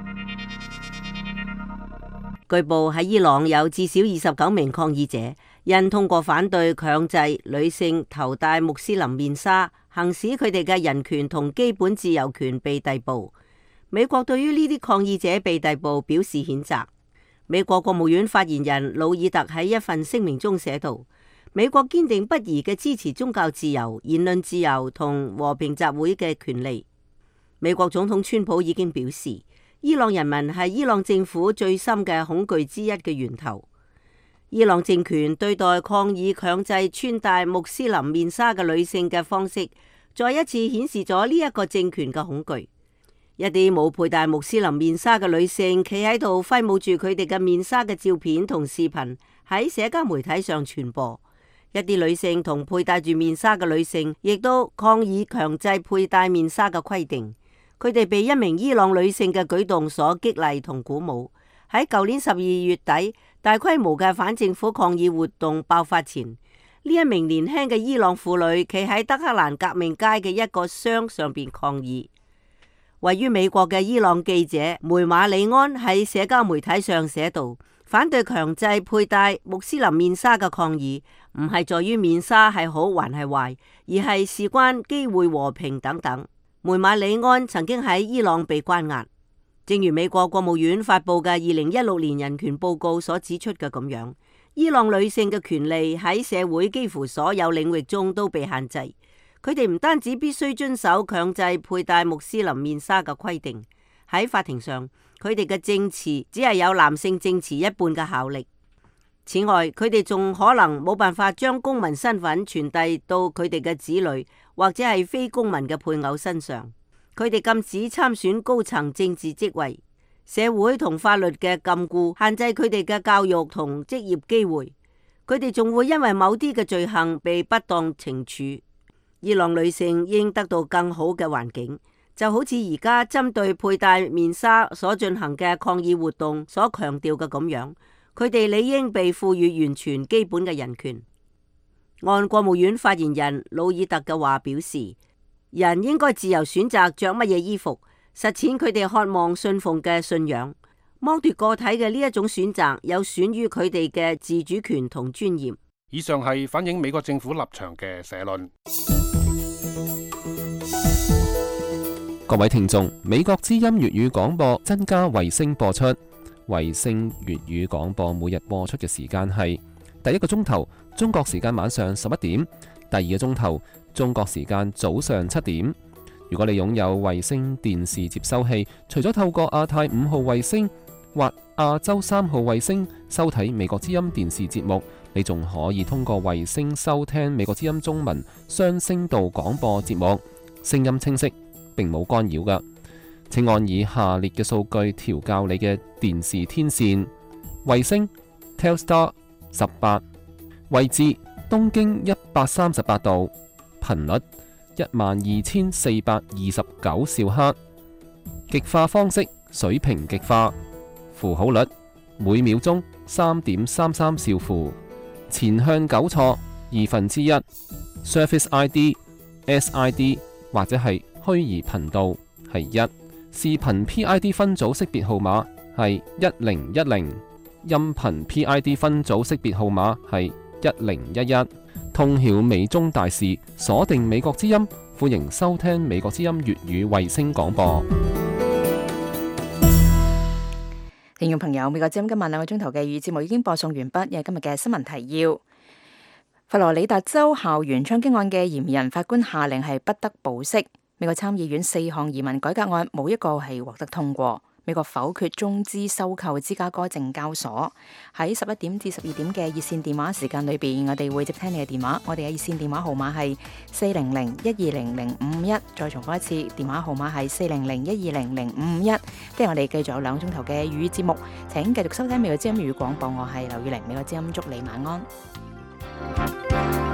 據報喺伊朗有至少二十九名抗議者因通過反對強制女性頭戴穆斯林面紗，行使佢哋嘅人權同基本自由權被逮捕。美國對於呢啲抗議者被逮捕表示譴責。美國國務院發言人魯爾特喺一份聲明中寫道：美國堅定不移嘅支持宗教自由、言論自由同和平集會嘅權利。美國總統川普已經表示，伊朗人民係伊朗政府最深嘅恐懼之一嘅源頭。伊朗政權對待抗議強制穿戴穆斯林面紗嘅女性嘅方式，再一次顯示咗呢一個政權嘅恐懼。一啲冇佩戴穆斯林面紗嘅女性企喺度揮舞住佢哋嘅面紗嘅照片同視頻喺社交媒體上傳播。一啲女性同佩戴住面紗嘅女性亦都抗議強制佩戴面紗嘅規定。佢哋被一名伊朗女性嘅舉動所激勵同鼓舞。喺舊年十二月底，大規模嘅反政府抗議活動爆發前，呢一名年輕嘅伊朗婦女企喺德黑蘭革命街嘅一個箱上邊抗議。位於美國嘅伊朗記者梅馬里安喺社交媒體上寫道：反對強制佩戴穆斯林面紗嘅抗議，唔係在於面紗係好還係壞，而係事關機會和平等等。梅馬里安曾經喺伊朗被關押，正如美國國務院發佈嘅二零一六年人權報告所指出嘅咁樣，伊朗女性嘅權利喺社會幾乎所有領域中都被限制。佢哋唔單止必須遵守強制佩戴穆斯林面紗嘅規定，喺法庭上，佢哋嘅證詞只係有男性證詞一半嘅效力。此外，佢哋仲可能冇辦法將公民身份傳遞到佢哋嘅子女或者係非公民嘅配偶身上。佢哋禁止參選高層政治職位，社會同法律嘅禁錮限制佢哋嘅教育同職業機會。佢哋仲會因為某啲嘅罪行被不當懲處。伊朗女性應得到更好嘅環境，就好似而家針對佩戴面紗所進行嘅抗議活動所強調嘅咁樣，佢哋理應被賦予完全基本嘅人權。按國務院發言人魯爾特嘅話表示，人應該自由選擇着乜嘢衣服，實踐佢哋渴望信奉嘅信仰。剝奪個體嘅呢一種選擇，有損於佢哋嘅自主權同尊嚴。 以上係反映美國政府立場嘅社論。 各位聽眾，美國之音粵語廣播增加衛星播出。衛星粵語廣播每日播出嘅時間係第一個鐘頭中國時間晚上十一點，第二個鐘頭中國時間早上七點。如果你擁有衛星電視接收器，除咗透過亞太五號衛星或亞洲三號衛星收睇美國之音電視節目，你仲可以通過衛星收聽美國之音中文雙聲道廣播節目，聲音清晰，並冇干擾㗎。請按以下列嘅數據調校你嘅電視天線：衛星 Telstar 十八，位置東經一百三十八度，頻率一萬二千四百二十九兆赫，極化方式水平極化，符號率每秒鐘三點三三兆符，前向糾錯二分之一 ，Service I D S I D 或者係虛擬頻道係一，視頻 P I D 分組識別號碼係一零一零，音頻 P I D 分組識別號碼係一零一一。通曉美中大事，鎖定美國之音，歡迎收聽美國之音粵語衛星廣播。 聽眾朋友，美國之音今晚兩個鐘頭嘅粵語節目已經播送完畢，有今日嘅新聞提要。佛羅里達州校園槍擊案嘅嫌疑人法官下令係不得保釋。美國參議院四項移民改革案冇一個係獲得通過。美國否決中資收購芝加哥證交所。喺十一點至十二點嘅熱線電話時間裏邊，我哋會接聽你嘅電話。我哋嘅熱線電話號碼係四零零一二零零五一，再重複一次，電話號碼係四零零一二零零五一。即係我哋繼續有兩個鐘頭嘅粵語節目，請繼續收聽美國之音粵語廣播。我係劉宇玲，美國之音祝你晚安。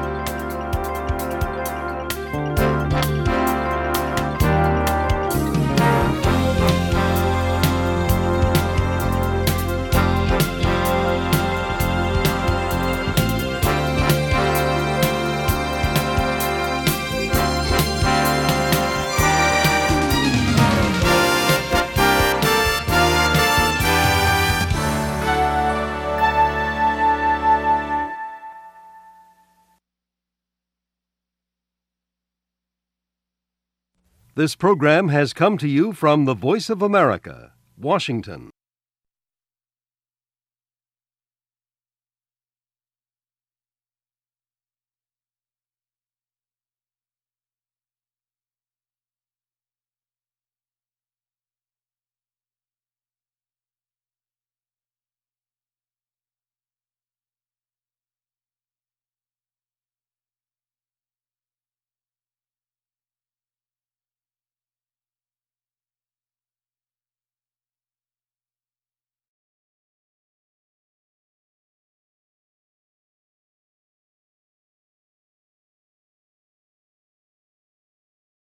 This program has come to you from the Voice of America, Washington.